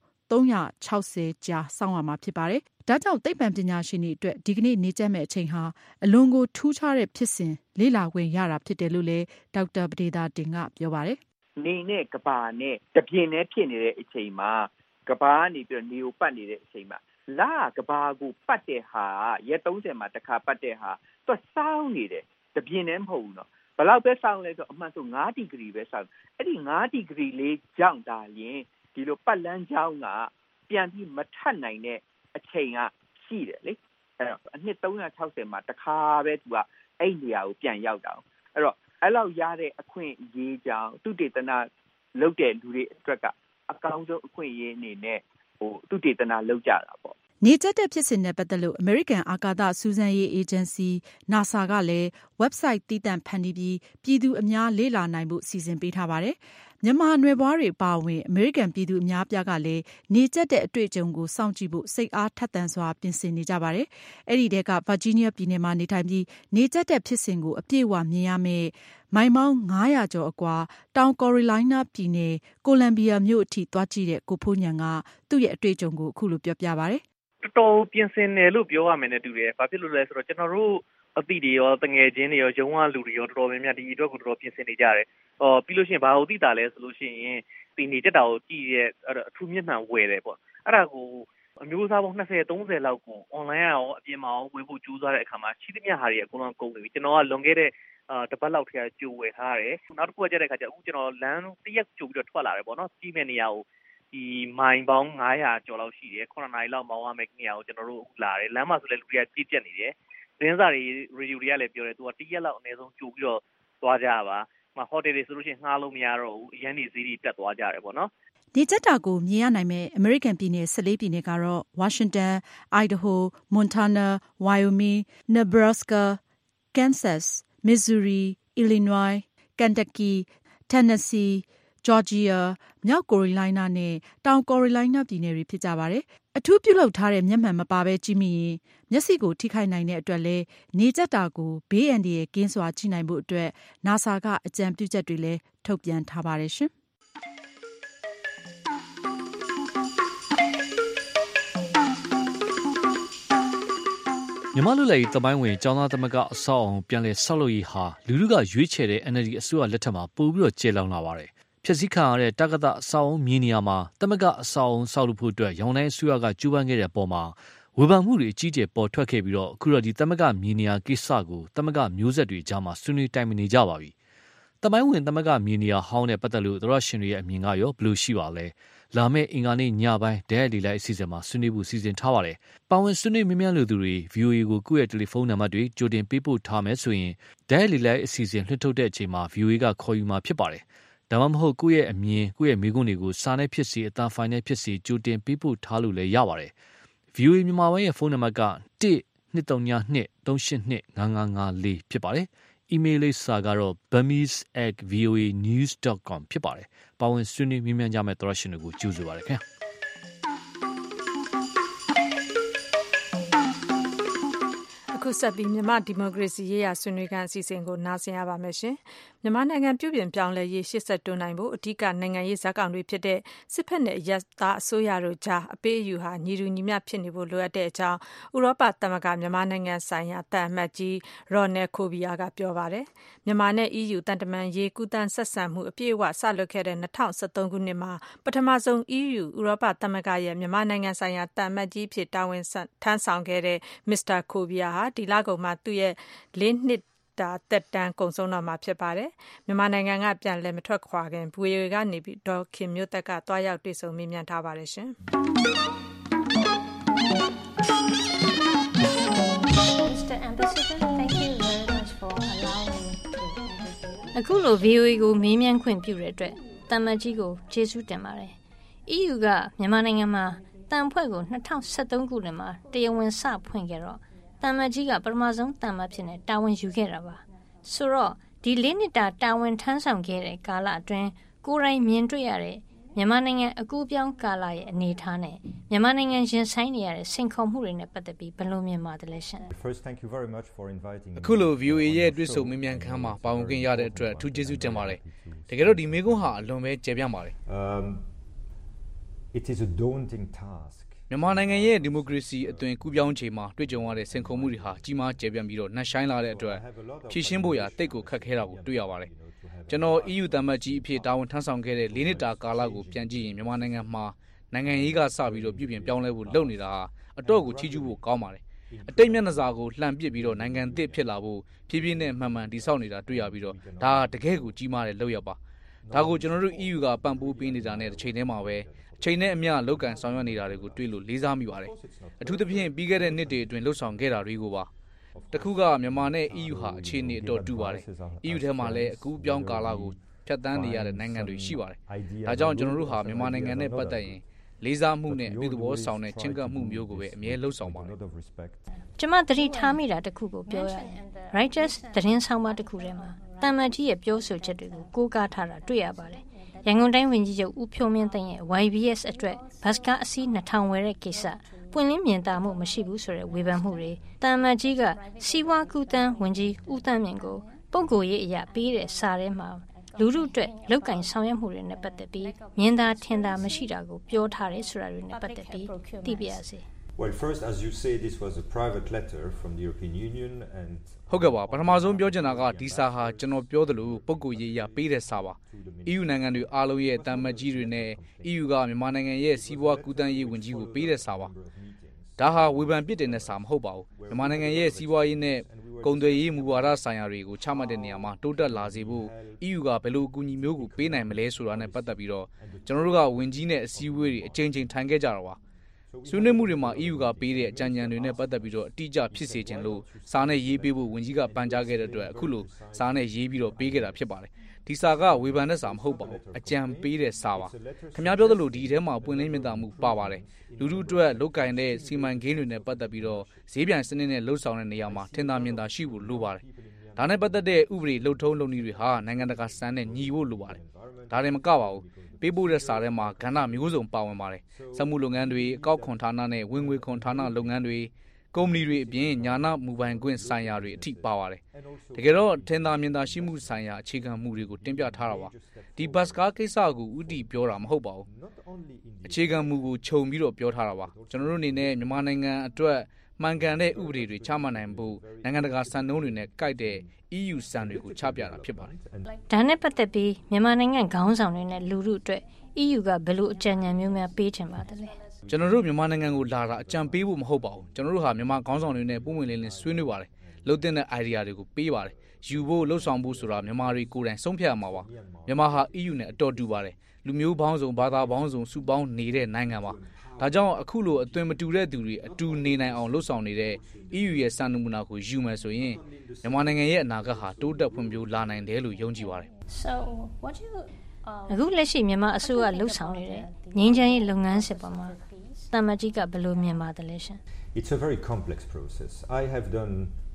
360ကြာစောင့်ရမှာဖြစ်ပါတယ်။ဒါကြောင့်သိပ္ပံပညာရှင်တွေအတွက်ဒီကနေ့နေကျက်မဲ့အချိန်ဟာအလွန်ကိုထူးခြားတဲ့ဖြစ်စဉ်လေ့လာခွင့်ရတာဖြစ်တယ်လို့လည်းဒေါက်တာပဒေသာတင်ကပြောပါတယ်။နေနဲ့ကဘာနဲ့တပြင်းနဲ့ဖြစ်နေတဲ့အချိန်မှာကဘာကနေပြီးတော့နေကိုပတ်နေတဲ့အချိန်မှာလကဘာကိုပတ်တဲ့ဟာရက်30မှာတစ်ခါပတ်တဲ့ဟာသူစောင်းနေတယ်တပြင်းနဲ့မဟုတ်ဘူးနော်ဘယ်လောက်ပဲစောင်းလဲဆိုအမှန်ဆို9ဒီဂရီပဲစောင်းအဲ့ဒီ9ဒီဂရီလေးကြောင့်ဒါရင်ဒီလိုပတ်လန်းကြောင်းကပြန်ပြီးမထပ်နိုင်တဲ့အချိန်ကရှိတယ်လေအဲ့တော့အနှစ်360မှာတစ်ခါပဲသူကအဲ့နေရာကိုပြန်ရောက်တာအဲ့တော့အဲ့လောက်ရတဲ့အခွင့်အရေးကြောင့်သုတေသနလုပ်တဲ့လူတွေအတွက်ကအကောင်းဆုံးအခွင့်အရေးအနေနဲ့သူတေသနာလုပ်ကြတာပေါ့နေကျတဲ့ဖြစ်စဉ်နဲ့ပတ်သက်လို့အမေရိကန်အာကာသစူးစမ်းရေးအေဂျင်စီ NASA ကလည်း website တည်တံ့ဖန်တီးပြီးပြည်သူအများလေ့လာနိုင်ဖို့စီစဉ်ပေးထားပါတယ်။မြန်မာနွယ်ဘွားတွေအပါအဝင်အမေရိကန်ပြည်သူအများအပြားကလည်းနေကျတဲ့အတွေ့အကြုံကိုစောင့်ကြည့်ဖို့စိတ်အားထက်သန်စွာပြင်ဆင်နေကြပါတယ်။အဲ့ဒီတဲက Virginia ပြည်နယ်မှာနေထိုင်ပြီးနေကျတဲ့ဖြစ်စဉ်ကိုအပြည့်အဝမြင်ရမယ့်မိုင်ပေါင်း900ကျော်အကွာတောင်ကာရိုလိုင်းနားပြည်နယ်ကိုလံဘီယာမြို့အထိသွားကြည့်တဲ့ကိုဖိုးညံကသူ့ရဲ့အတွေ့အကြုံကိုအခုလိုပြောပြပါတယ်တော်တော်ပြင်ဆင်တယ်လို့ပြောရမယ်နဲ့တူတယ်။ဘာဖြစ်လို့လဲဆိုတော့ကျွန်တော်တို့အသည့်တွေရောတငယ်ချင်းတွေရောရုံးဝလူတွေရောတော်တော်များများဒီအတွက်ကိုတော်တော်ပြင်ဆင်နေကြတယ်။ပြီးလို့ရှိရင်ဘာလို့သိတာလဲဆိုလို့ရှိရင်ဒီနေတက်တာကိုကြည့်တဲ့အထူးမျက်မှန်ဝယ်တယ်ပေါ့။အဲ့ဒါကိုအမျိုးအစားပေါင်း20 30လောက်ကို online ရောအပြင်မှာဝယ်ဖို့ကြိုးစားတဲ့အခါမှာရှိသမျှဟာတွေအကုန်လုံးကုန်နေပြီ။ကျွန်တော်ကလွန်ခဲ့တဲ့တပတ်လောက်ထဲကကြိုဝယ်ထားရတယ်။နောက်တစ်ခုကကြတဲ့အခါကျအခုကျွန်တော်လမ်းတစ်ရက်ကြိုပြီးတော့ထွက်လာတယ်ပေါ့နော်။ကြီးမဲ့နေရာကိုဒီမိုင်ပေါင်း900ကျော်လောက်ရှိတယ်9နာရီလောက်မောင်းရမယ့်နေရာကိုကျွန်တော်တို့လာတယ်လမ်းမှာဆိုလည်းလူတွေကပြည့်ပြတ်နေတယ်သတင်းစာတွေရေဒီယိုတွေကလည်းပြောတယ်သူကတစ်ရက်လောက်အနည်းဆုံးကြိုပြီးတော့သွားကြပါဟိုတယ်တွေဆိုလို့ရှိရင်ငှားလို့မရတော့ဘူးအရန်နေဈေးတွေတက်သွားကြတယ်ပေါ့နော်နေကျတာကိုမြင်ရနိုင်မဲ့အမေရိကန်ပြည်နယ်14ပြည်နယ်ကတော့ Washington, Idaho, Montana, Wyoming, Nebraska, Kansas, Missouri, Illinois, Kentucky, Tennessee, Georgia, မြောက်ကိုရီလိုင်းနားနဲ့တောင်ကိုရီလိုင်းနားပြည်နယ်တွေဖြစ်ကြပါတယ်။အထူးပြုလုပ်ထားတဲ့မျက်မှန်မပါဘဲကြည့်မိရင်မျက်စိကိုထိခိုက်နိုင်တဲ့အတွက်လည်းနေကျတာကိုဘေးအန္တရာယ်ကင်းစွာကြည့်နိုင်ဖို့အတွက် NASA ကအကြံပြုချက်တွေလည်းထုတ်ပြန်ထားပါတယ်ရှင်။မြန်မာလူလိုက်တပိုင်းဝင်ကျောင်းသားသမဂ္ဂအဆောက်အအုံပြန်လည်ဆောက်လုပ်ရေးဟာလူလူကရွေးချယ်တဲ့ NLD အစိုးရလက်ထက်မှာပို့ပြီးတော့ကျေလောင်လာပါတယ်။ဖြစ်စည်းခံရတဲ့တက္ကသိုလ်အဆောက်အုံမြေနေရာမှာသမဂ္ဂအဆောက်အုံဆောက်လုပ်ဖို့အတွက်ရောင်တိုင်းအစိုးရကကြိုးပမ်းခဲ့တဲ့အပေါ်မှာဝေဖန်မှုတွေအကြီးအကျယ်ပေါ်ထွက်ခဲ့ပြီးတော့အခုတော့ဒီသမဂ္ဂမြေနေရာကိစ္စကိုသမဂ္ဂမျိုးဆက်တွေကြားမှာဆွေးနွေးတိုင်ပင်နေကြပါပြီ။တပိုင်းဝင်သမဂ္ဂမြေနေရာဟောင်းနဲ့ပတ်သက်လို့သရရှင်တွေရဲ့အမြင်ကရောဘယ်လိုရှိပါလဲ။လာမယ့်အင်္ဂါနေ့ညပိုင်းဒဲလီလိုက်အစီအစဉ်မှာဆွေးနွေးဖို့စီစဉ်ထားပါတယ်။ပါဝင်ဆွေးနွေးမြင်မြန်လူသူတွေ VOA ကိုကိုယ့်ရဲ့တယ်လီဖုန်းနံပါတ်တွေကြိုတင်ပေးပို့ထားမယ်ဆိုရင်ဒဲလီလိုက်အစီအစဉ်လွှင့်ထုတ်တဲ့အချိန်မှာ VOA ကခေါ်ယူမှာဖြစ်ပါတယ်။ဒါမှမဟုတ်ကိုယ့်ရဲ့အမြင်ကိုယ့်ရဲ့မိကွန်းတွေကိုစာနဲ့ဖြစ်စီအသံဖိုင်နဲ့ဖြစ်စီကြိုတင်ပေးပို့ထားလို့လည်းရပါတယ်။ VOA မြန်မာပိုင်းရဲ့ဖုန်းနံပါတ်က1-232-382-5554ဖြစ်ပါတယ်။ email လိပ်စာကတော့ burmese@voanews.com ဖြစ်ပါတယ်။ပါဝင်ဆွေးနွေးမြင်မြန်ကြမယ့်သရရှင်တွေကိုကြိုဆိုပါရခင်။အခုဆက်ပြီးမြန်မာဒီမိုကရေစီရေးရာဆွေးနွေးခန်းအစီအစဉ်ကိုနားဆင်ရပါမယ်ရှင်။မြန်မာနိုင်ငံပြုပြင်ပြောင်းလဲရေးရှေ့ဆက်တွန်းနိုင်ဖို့အဓိကနိုင်ငံရေးဇာတ်ကောင်တွေဖြစ်တဲ့စစ်ဖက်နဲ့ရပ်သားအစိုးရတို့ကြားအပေးအယူဟာညီတူညီမျှဖြစ်နေဖို့လိုအပ်တဲ့အကြောင်းဥရောပသမဂ္ဂမြန်မာနိုင်ငံဆိုင်ရာတန်အမတ်ကြီးရော်နယ်ခိုဗီယာကပြောပါတယ်။မြန်မာနဲ့ EU တန်တမန်ရေးကူးတန်းဆက်ဆံမှုအပြည့်အဝဆလွတ်ခဲ့တဲ့2013ခုနှစ်မှာပထမဆုံး EU ဥရောပသမဂ္ဂရဲ့မြန်မာနိုင်ငံဆိုင်ရာတန်အမတ်ကြီးဖြစ်တာဝန်ထမ်းဆောင်ခဲ့တဲ့မစ္စတာခိုဗီယာဟာဒီလကုန်မှာသူ့ရဲ့4 နှစ်သက်တမ်းကုန်ဆုံးတော့မှာဖြစ်ပါတယ်။မြန်မာနိုင်ငံကပြန်လည်မထွက်ခွာခင် VOA ကနေပြီးဒေါ်ခင်မျိုးသက်ကတွားရောက်တွေ့ဆုံမေးမြန်းထားပါတယ်ရှင်။ Mr. Ambassador, thank you very much for allowing me to interview. အခုလို VOA ကိုမေးမြန်းခွင့်ပြုတဲ့အတွက်တမန်ကြီးကိုကျေးဇူးတင်ပါတယ်။ EU ကမြန်မာနိုင်ငံမှာတန်ဖွဲ့ကို2013ခုနှစ်မှာတရားဝင်စဖွင့်ခဲ့တော့တမန်ကြီးကပထမဆုံးတမန်ဖြစ်နေတာဝန်ယူခဲ့တာပါဆိုတော့ဒီ4နှစ်တာဝန်ထမ်းဆောင်ခဲ့တဲ့ကာလအတွင်းကိုယ်တိုင်မြင်တွေ့ရတဲ့မြန်မာနိုင်ငံအကူပြောင်းကာလရဲ့အနေအထားနဲ့မြန်မာနိုင်ငံရင်ဆိုင်နေရတဲ့စိန်ခေါ်မှုတွေနဲ့ပတ်သက်ပြီးဘယ်လိုမြင်ပါတယ်လဲရှင် First, thank you very much for inviting me. အခုလို VOA ရဲ့တွေ့ဆုံမေးမြန်းခန်းမှာပါဝင်ခွင့်ရတဲ့အတွက်အထူးကျေးဇူးတင်ပါတယ်တကယ်တော့ဒီမေးခွန်းဟာအလွန်ပဲကျေပြန့်ပါတယ် It is a daunting task. မြန်မာနိုင်ငံရဲ့ဒီမိုကရေစီအသွင်ကူးပြောင်းချိန်မှာတွေ့ကြုံရတဲ့စိန်ခေါ်မှုတွေဟာကြီးမားကျယ်ပြန့်ပြီးတော့နှက်ဆိုင်လာတဲ့အတွက်ဖြည့်ရှင်းဖို့ရာတိတ်ကိုခက်ခဲတာကိုတွေ့ရပါတယ်ကျွန်တော် EU တမန်ကြီးအဖြစ်တာဝန်ထမ်းဆောင်ခဲ့တဲ့4နှစ်တာကာလကိုပြန်ကြည့်ရင်မြန်မာနိုင်ငံမှာနိုင်ငံရေးကစပြီးတော့ပြုပြင်ပြောင်းလဲဖို့လုပ်နေတာဟာအတော့ကိုချီးကျူးဖို့ကောင်းပါတယ်အတိတ်မျက်နှာစာကိုလှန်ပစ်ပြီးတော့နိုင်ငံသစ်ဖြစ်လာဖို့ဖြည်းဖြည်းနဲ့မှန်မှန်တည်ဆောက်နေတာတွေ့ရပြီးတော့ဒါတကယ်ကိုကြီးမားတဲ့လုပ်ရပါဒါကိုကျွန်တော်တို့ EU ကပံ့ပိုးပေးနေတာနဲ့တစ်ချိန်တည်းမှာပဲအချိန်နဲ့အမျှလောက်ကန်ဆောင်ရွက်နေတာတွေကိုတွေ့လို့လေးစားမိပါတယ်အထူးသဖြင့်ပြီးခဲ့တဲ့နှစ်တွေအတွင်းလှုပ်ဆောင်ခဲ့တာတွေကိုပါတခုကမြန်မာနဲ့ EU ဟာအခြေအနေအတော်တူပါတယ် EU ထဲမှာလည်းအခုပြောင်းကာလကိုဖြတ်သန်းနေရတဲ့နိုင်ငံတွေရှိပါတယ်ဒါကြောင့်ကျွန်တော်တို့ဟာမြန်မာနိုင်ငံနဲ့ပတ်သက်ရင်လေးစားမှုနဲ့အပြုသဘောဆောင်တဲ့ချင်းကပ်မှုမျိုးကိုပဲအမြဲလှုပ်ဆောင်ပါတယ်ကျမသတိထားမိတာတစ်ခုကိုပြောရရင် Reuters သတင်းဆောင်မတစ်ခုထဲမှာတမန်ကြီးရဲ့ပြောဆိုချက်တွေကိုကိုးကားထားတာတွေ့ရပါတယ်ရန်ကုန်တိုင်းဝန်ကြီးချုပ်ဦးဖြိုးမင်းသိန်းရဲ့ YBS အတွက်ဘတ်စကားအစီး2000ဝယ်တဲ့ကိစ္စပွင့်လင်းမြင်သာမှုမရှိဘူးဆိုတဲ့ဝေဖန်မှုတွေတမန်ကြီးကစီးပွားကူးသန်းဝန်ကြီးဦးသန်းမြင့်ကိုပုဂ္ဂိုလ်ရေးအရာပေးတဲ့စာထဲမှာလူထုအတွက်လောက်ကင်ဆောင်ရွက်မှုတွေနဲ့ပတ်သက်ပြီးမြင်သာထင်သာမရှိတာကိုပြောထားတယ်ဆိုတာတွေနဲ့ပတ်သက်ပြီးသိပြရစေ Well, first, as you say, this was a private letter from the European Union and ဟုတ်ကဲ့ပါပထမဆုံးပြောချင်တာကဒီစာဟာကျွန်တော်ပြောသလိုပုဂ္ဂိုလ်ရေးအရာပေးတဲ့စာပါ EU နိုင်ငံတွေအားလုံးရဲ့တမန်ကြီးတွေနဲ့ EU ကမြန်မာနိုင်ငံရဲ့စီးပွားကူးသန်းရေးဝန်ကြီးကိုပေးတဲ့စာပါဒါဟာဝေဖန်ပြစ်တင်တဲ့စာမဟုတ်ပါဘူးမြန်မာနိုင်ငံရဲ့စီးပွားရေးနဲ့ကုန်သွယ်ရေးမူဝါဒဆိုင်ရာတွေကိုချမှတ်တဲ့နေရာမှာတိုးတက်လာစေဖို့ EU ကဘယ်လိုအကူအညီမျိုးကိုပေးနိုင်မလဲဆိုတာနဲ့ပတ်သက်ပြီးတော့ကျွန်တော်တို့ကဝန်ကြီးနဲ့အစည်းအဝေးတွေအချိန်ချင်းထိုင်ခဲ့ကြတာပါဆွေးနွေးမှုတွေမှာ EU ကပေးတဲ့အကြံဉာဏ်တွေနဲ့ပတ်သက်ပြီးတော့အတိအကျဖြစ်စေခြင်းလို့စာနဲ့ရေးပေးဖို့ဝန်ကြီးကပန်ကြားခဲ့တဲ့အတွက်အခုလိုစာနဲ့ရေးပြီးတော့ပေးခဲ့တာဖြစ်ပါတယ်ဒီစာကဝေဖန်တဲ့စာမဟုတ်ပါဘူးအကြံပေးတဲ့စာပါခင်ဗျားပြောသလိုဒီထဲမှာပွင့်လင်းမြင်သာမှုပါပါတယ်လူထုအတွက်လုတ်ကင်တဲ့စီမံကိန်းတွေနဲ့ပတ်သက်ပြီးတော့ဈေးပြန်စနစ်နဲ့လှုပ်ဆောင်တဲ့နေရာမှာထင်သာမြင်သာရှိဖို့လိုပါတယ်ဒါနဲ့ပတ်သက်တဲ့ဥပဒေလှုပ်ထုံးလုပ်နည်းတွေဟာနိုင်ငံတကာစံနဲ့ညီဖို့လိုပါတယ်ဒါတွေမကပါဘူးပေးပို့တဲ့စာထဲမှာကဏ္ဍမျိုးစုံပါဝင်ပါတယ်စက်မှုလုပ်ငန်းတွေအကောက်ခွန်ဌာနနဲ့ဝင်ငွေခွန်ဌာနလုပ်ငန်းတွေကုမ္ပဏီတွေအပြင်ညာနာမူပိုင်ခွင့်ဆိုင်ရာတွေအထိပါပါတယ်တကယ်တော့ထင်သာမြင်သာရှိမှုဆိုင်ရာအခြေခံမှုတွေကိုတင်ပြထားတာပါဒီဘတ်စကားကိစ္စကိုဥတီပြောတာမဟုတ်ပါဘူးအခြေခံမှုကိုခြုံပြီးတော့ပြောထားတာပါကျွန်တော်တို့အနေနဲ့မြန်မာနိုင်ငံအတွက်မှန်ကန်တဲ့ဥပဒေတွေချမှတ်နိုင်ဖို့နိုင်ငံတကာစံနှုန်းတွေနဲ့ကိုက်တဲ့ EU စံတွေကိုချပြတာဖြစ်ပါတယ်ဒါနဲ့ပတ်သက်ပြီးမြန်မာနိုင်ငံခေါင်းဆောင်တွေနဲ့လူထုအတွက် EU ကဘယ်လိုအကြံဉာဏ်မျိုးများပေးချင်ပါသလဲကျွန်တော်တို့မြန်မာနိုင်ငံကိုလာတာအကြံပေးဖို့မဟုတ်ပါဘူးကျွန်တော်တို့ဟာမြန်မာခေါင်းဆောင်တွေနဲ့ပုံမှန်လင်းလင်းဆွေးနွေးပါတယ်လုပ်တဲ့ idea တွေကိုပေးပါတယ်ယူဖို့လှုပ်ဆောင်ဖို့ဆိုတာမြန်မာတွေကိုယ်တိုင်ဆုံးဖြတ်ရမှာပါမြန်မာဟာ EU နဲ့အတော်တူပါတယ်လူမျိုးပေါင်းစုံဘာသာပေါင်းစုံစုပေါင်းနေတဲ့နိုင်ငံပါဒါကြောင့်အခုလိုအသွင်မတူတဲ့သူတွေအတူနေနိုင်အောင်လှုပ်ဆောင်နေတဲ့ EU ရဲ့စံနမူနာကိုယူမယ်ဆိုရင်မြန်မာနိုင်ငံရဲ့အနာဂတ်ဟာတိုးတက်ဖွံ့ဖြိုးလာနိုင်တယ်လို့ယုံကြည်ပါတယ် So what do you အခုလက်ရှိမြန်မာအစိုးရလှုပ်ဆောင်နေတဲ့ငြိမ်းချမ်းရေးလုပ်ငန်းစစ်ပေါ်မှာတမန်ကြီးကဘယ်လိုမြင်ပါသလဲရှင် It's a very complex process. I have done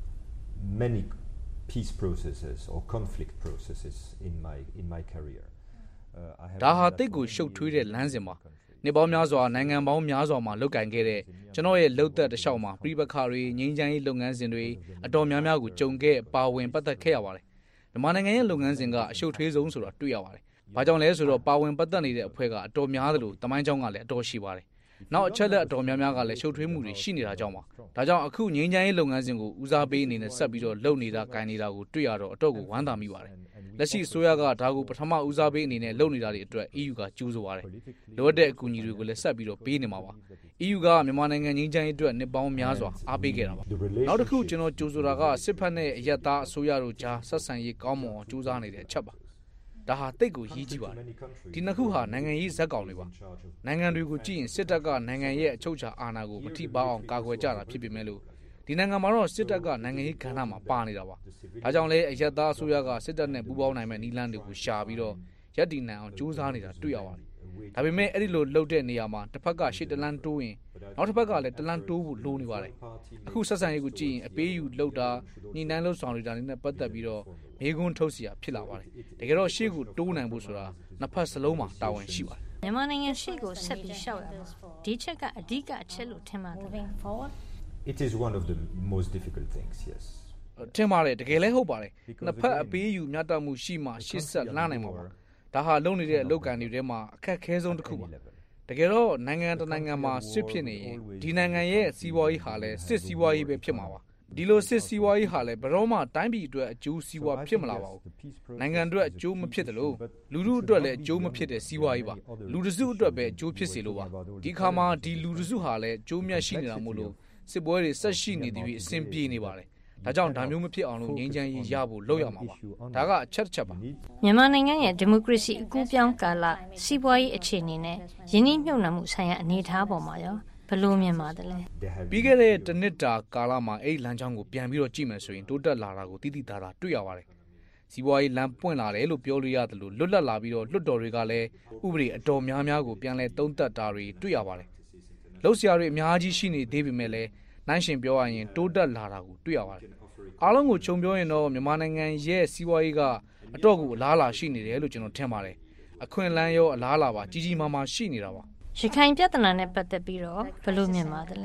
many peace processes or conflict processes in my career. ဒါဟာတိတ်ကိုရှုပ်ထွေးတဲ့လမ်းစဉ်ပါနှစ်ပေါင်းများစွာနိုင်ငံပေါင်းများစွာမှာလုပ်ကင်ခဲ့တဲ့ကျွန်တော်ရဲ့လှုပ်သက်တစ်လျှောက်မှာပြည်ပခါတွေငြိမ်းချမ်းရေးလုပ်ငန်းစဉ်တွေအတော်များများကိုကြုံခဲ့ပါဝင်ပတ်သက်ခဲ့ရပါတယ်မြန်မာနိုင်ငံရဲ့လုပ်ငန်းစဉ်ကအရှုပ်ထွေးဆုံးဆိုတာတွေ့ရပါတယ်ဘာကြောင့်လဲဆိုတော့ပါဝင်ပတ်သက်နေတဲ့အဖွဲ့ကအတော်များသလိုတမိုင်းကြောင်းကလည်းအတော်ရှိပါတယ်နောက်အချက်လက်အတော်များများကလည်းရှုပ်ထွေးမှုတွေရှိနေတာကြောင့်ပါဒါကြောင့်အခုငြိမ်းချမ်းရေးလုပ်ငန်းစဉ်ကိုဦးစားပေးအနေနဲ့ဆက်ပြီးတော့လုပ်နေတာဂိုင်းနေတာကိုတွေ့ရတော့အတော့ကိုဝမ်းသာမိပါတယ်လက်ရှိအစိုးရကဒါကိုပထမဦးစားပေးအနေနဲ့လုပ်နေတာတွေအတွက် EU ကကြိုးစားပါတယ်လိုအပ်တဲ့အကူအညီတွေကိုလည်းဆက်ပြီးတော့ပေးနေမှာပါ EU ကမြန်မာနိုင်ငံငြိမ်းချမ်းရေးအတွက်နှစ်ပေါင်းများစွာအားပေးခဲ့တာပါနောက်တစ်ခုကျွန်တော်ကြိုးဆိုတာကစစ်ဖက်နဲ့အရက်သားအစိုးရတို့ကြားဆက်ဆံရေးကောင်းမွန်အောင်ကြိုးစားနေတဲ့အချက်ပါဒါဟာတိတ်ကိုရည်ကြီးပါတယ်ဒီနှစ်ခုဟာနိုင်ငံရေးဇက်ကောင်တွေပါနိုင်ငံတွေကိုကြည့်ရင်စစ်တပ်ကနိုင်ငံရဲ့အချုပ်အခြာအာဏာကိုမထိပါအောင်ကာကွယ်ကြတာဖြစ်ပေမဲ့လို့ဒီနိုင်ငံမှာတော့စစ်တပ်ကနိုင်ငံရေးကဏ္ဍမှာပါနေတာပါဒါကြောင့်လဲအရက်သားအစိုးရကစစ်တပ်နဲ့ပူးပေါင်းနိုင်မဲ့နည်းလမ်းတွေကိုရှာပြီးတော့ရပ်တည်နိုင်အောင်ကြိုးစားနေတာတွေ့ရပါတယ်ဒါပေမဲ့အဲ့ဒီလိုလှုပ်တဲ့နေရာမှာတစ်ဖက်ကရှေ့တလန်းတိုးရင်နောက်တစ်ဖက်ကလည်းတလန်းတိုးဖို့လိုနေပါတယ်အခုဆက်ဆံရေးကိုကြည့်ရင်အပေးယူလှုပ်တာညှိနှိုင်းလှုပ်ဆောင်နေတာနဲ့ပတ်သက်ပြီးတော့မေးခွန်းထုတ်เสียဖြစ်လာပါတယ်တကယ်တော့ရှေ့ကိုတိုးနိုင်ဖို့ဆိုတာနှစ်ဖက်စလုံးမှာတာဝန်ရှိပါတယ်မြန်မာနိုင်ငံရှေ့ကိုဆက်ပြီးရှောက်ရမှာဒီချက်ကအဓိကအချက်လို့ထင်ပါတယ် It is one of the most difficult things, yes. ထင်ပါတယ်တကယ်လဲဟုတ်ပါတယ်နှစ်ဖက်အပေးယူမျှတမှုရှိမှရှေ့ဆက်လှမ်းနိုင်မှာပါဒါဟာလုံနေတဲ့အလုပ်ကန်တွေထဲမှာအခက်ခဲဆုံးတစ်ခုပါတကယ်တော့နိုင်ငံတနိုင်ငံမှာစစ်ဖြစ်နေရင်ဒီနိုင်ငံရဲ့စီးပွားရေးဟာလည်းစစ်စီးပွားရေးပဲဖြစ်မှာပါဒီလိုစစ်စီးပွားရေးဟာလည်းဘယ်တော့မှတိုင်းပြည်အတွက်အကျိုးစီးပွားဖြစ်မလာပါဘူးနိုင်ငံအတွက်အကျိုးမဖြစ်တယ်လို့လူထုအတွက်လည်းအကျိုးမဖြစ်တဲ့စီးပွားရေးပါလူတစုအတွက်ပဲအကျိုးဖြစ်စေလို့ပါဒီခါမှာဒီလူတစုဟာလည်းအကျိုးမြတ်ရှိနေတာမို့လို့စစ်ပွဲတွေဆက်ရှိနေသည်ပြီးအဆင်ပြေနေပါတယ်ဒါကြောင့်ဒါမျိုးမဖြစ်အောင်လို့ငြိမ်းချမ်းရေးရဖို့လုပ်ရမှာပါဒါကအချက်တစ်ချက်ပါမြန်မာနိုင်ငံရဲ့ဒီမိုကရေစီအကူးပြောင်းကာလစီးပွားရေးအခြေအနေနဲ့ယင်းနှိမ့်မြုပ်နှံမှုဆိုင်ရာအနေအထားပေါ်မှာရောဘယ်လိုမြင်ပါတယ်လဲပြီးခဲ့တဲ့တစ်နှစ်တာကာလမှာအဲ့လမ်းကြောင်းကိုပြန်ပြီးတော့ကြည့်မယ်ဆိုရင်တိုးတက်လာတာကိုတိတိသားသားတွေ့ရပါတယ်စီးပွားရေးလမ်းပွင့်လာတယ်လို့ပြောလို့ရတယ်လို့လွတ်လပ်လာပြီးတော့လွတ်တော်တွေကလည်းဥပဒေအတော်များများကိုပြန်လဲသုံးသပ်တာတွေတွေ့ရပါတယ်လှုပ်ရှားတွေအများကြီးရှိနေသေးပေမဲ့လည်းနိုင်ရှင်ပြောရရင်တိုးတက်လာတာကိုတွေ့ရပါတယ်အားလုံးကိုခြုံပြောရင်တော့မြန်မာနိုင်ငံရဲ့စီးပွားရေးကအတော့ကိုအလားအလာရှိနေတယ်လို့ကျွန်တော်ထင်ပါတယ်အခွင့်အလမ်းရောအလားအလာပါကြီးကြီးမားမားရှိနေတာပါရခိုင်ပြဿနာနဲ့ပတ်သက်ပြီးတော့ဘယ်လိုမြင်ပါသလဲ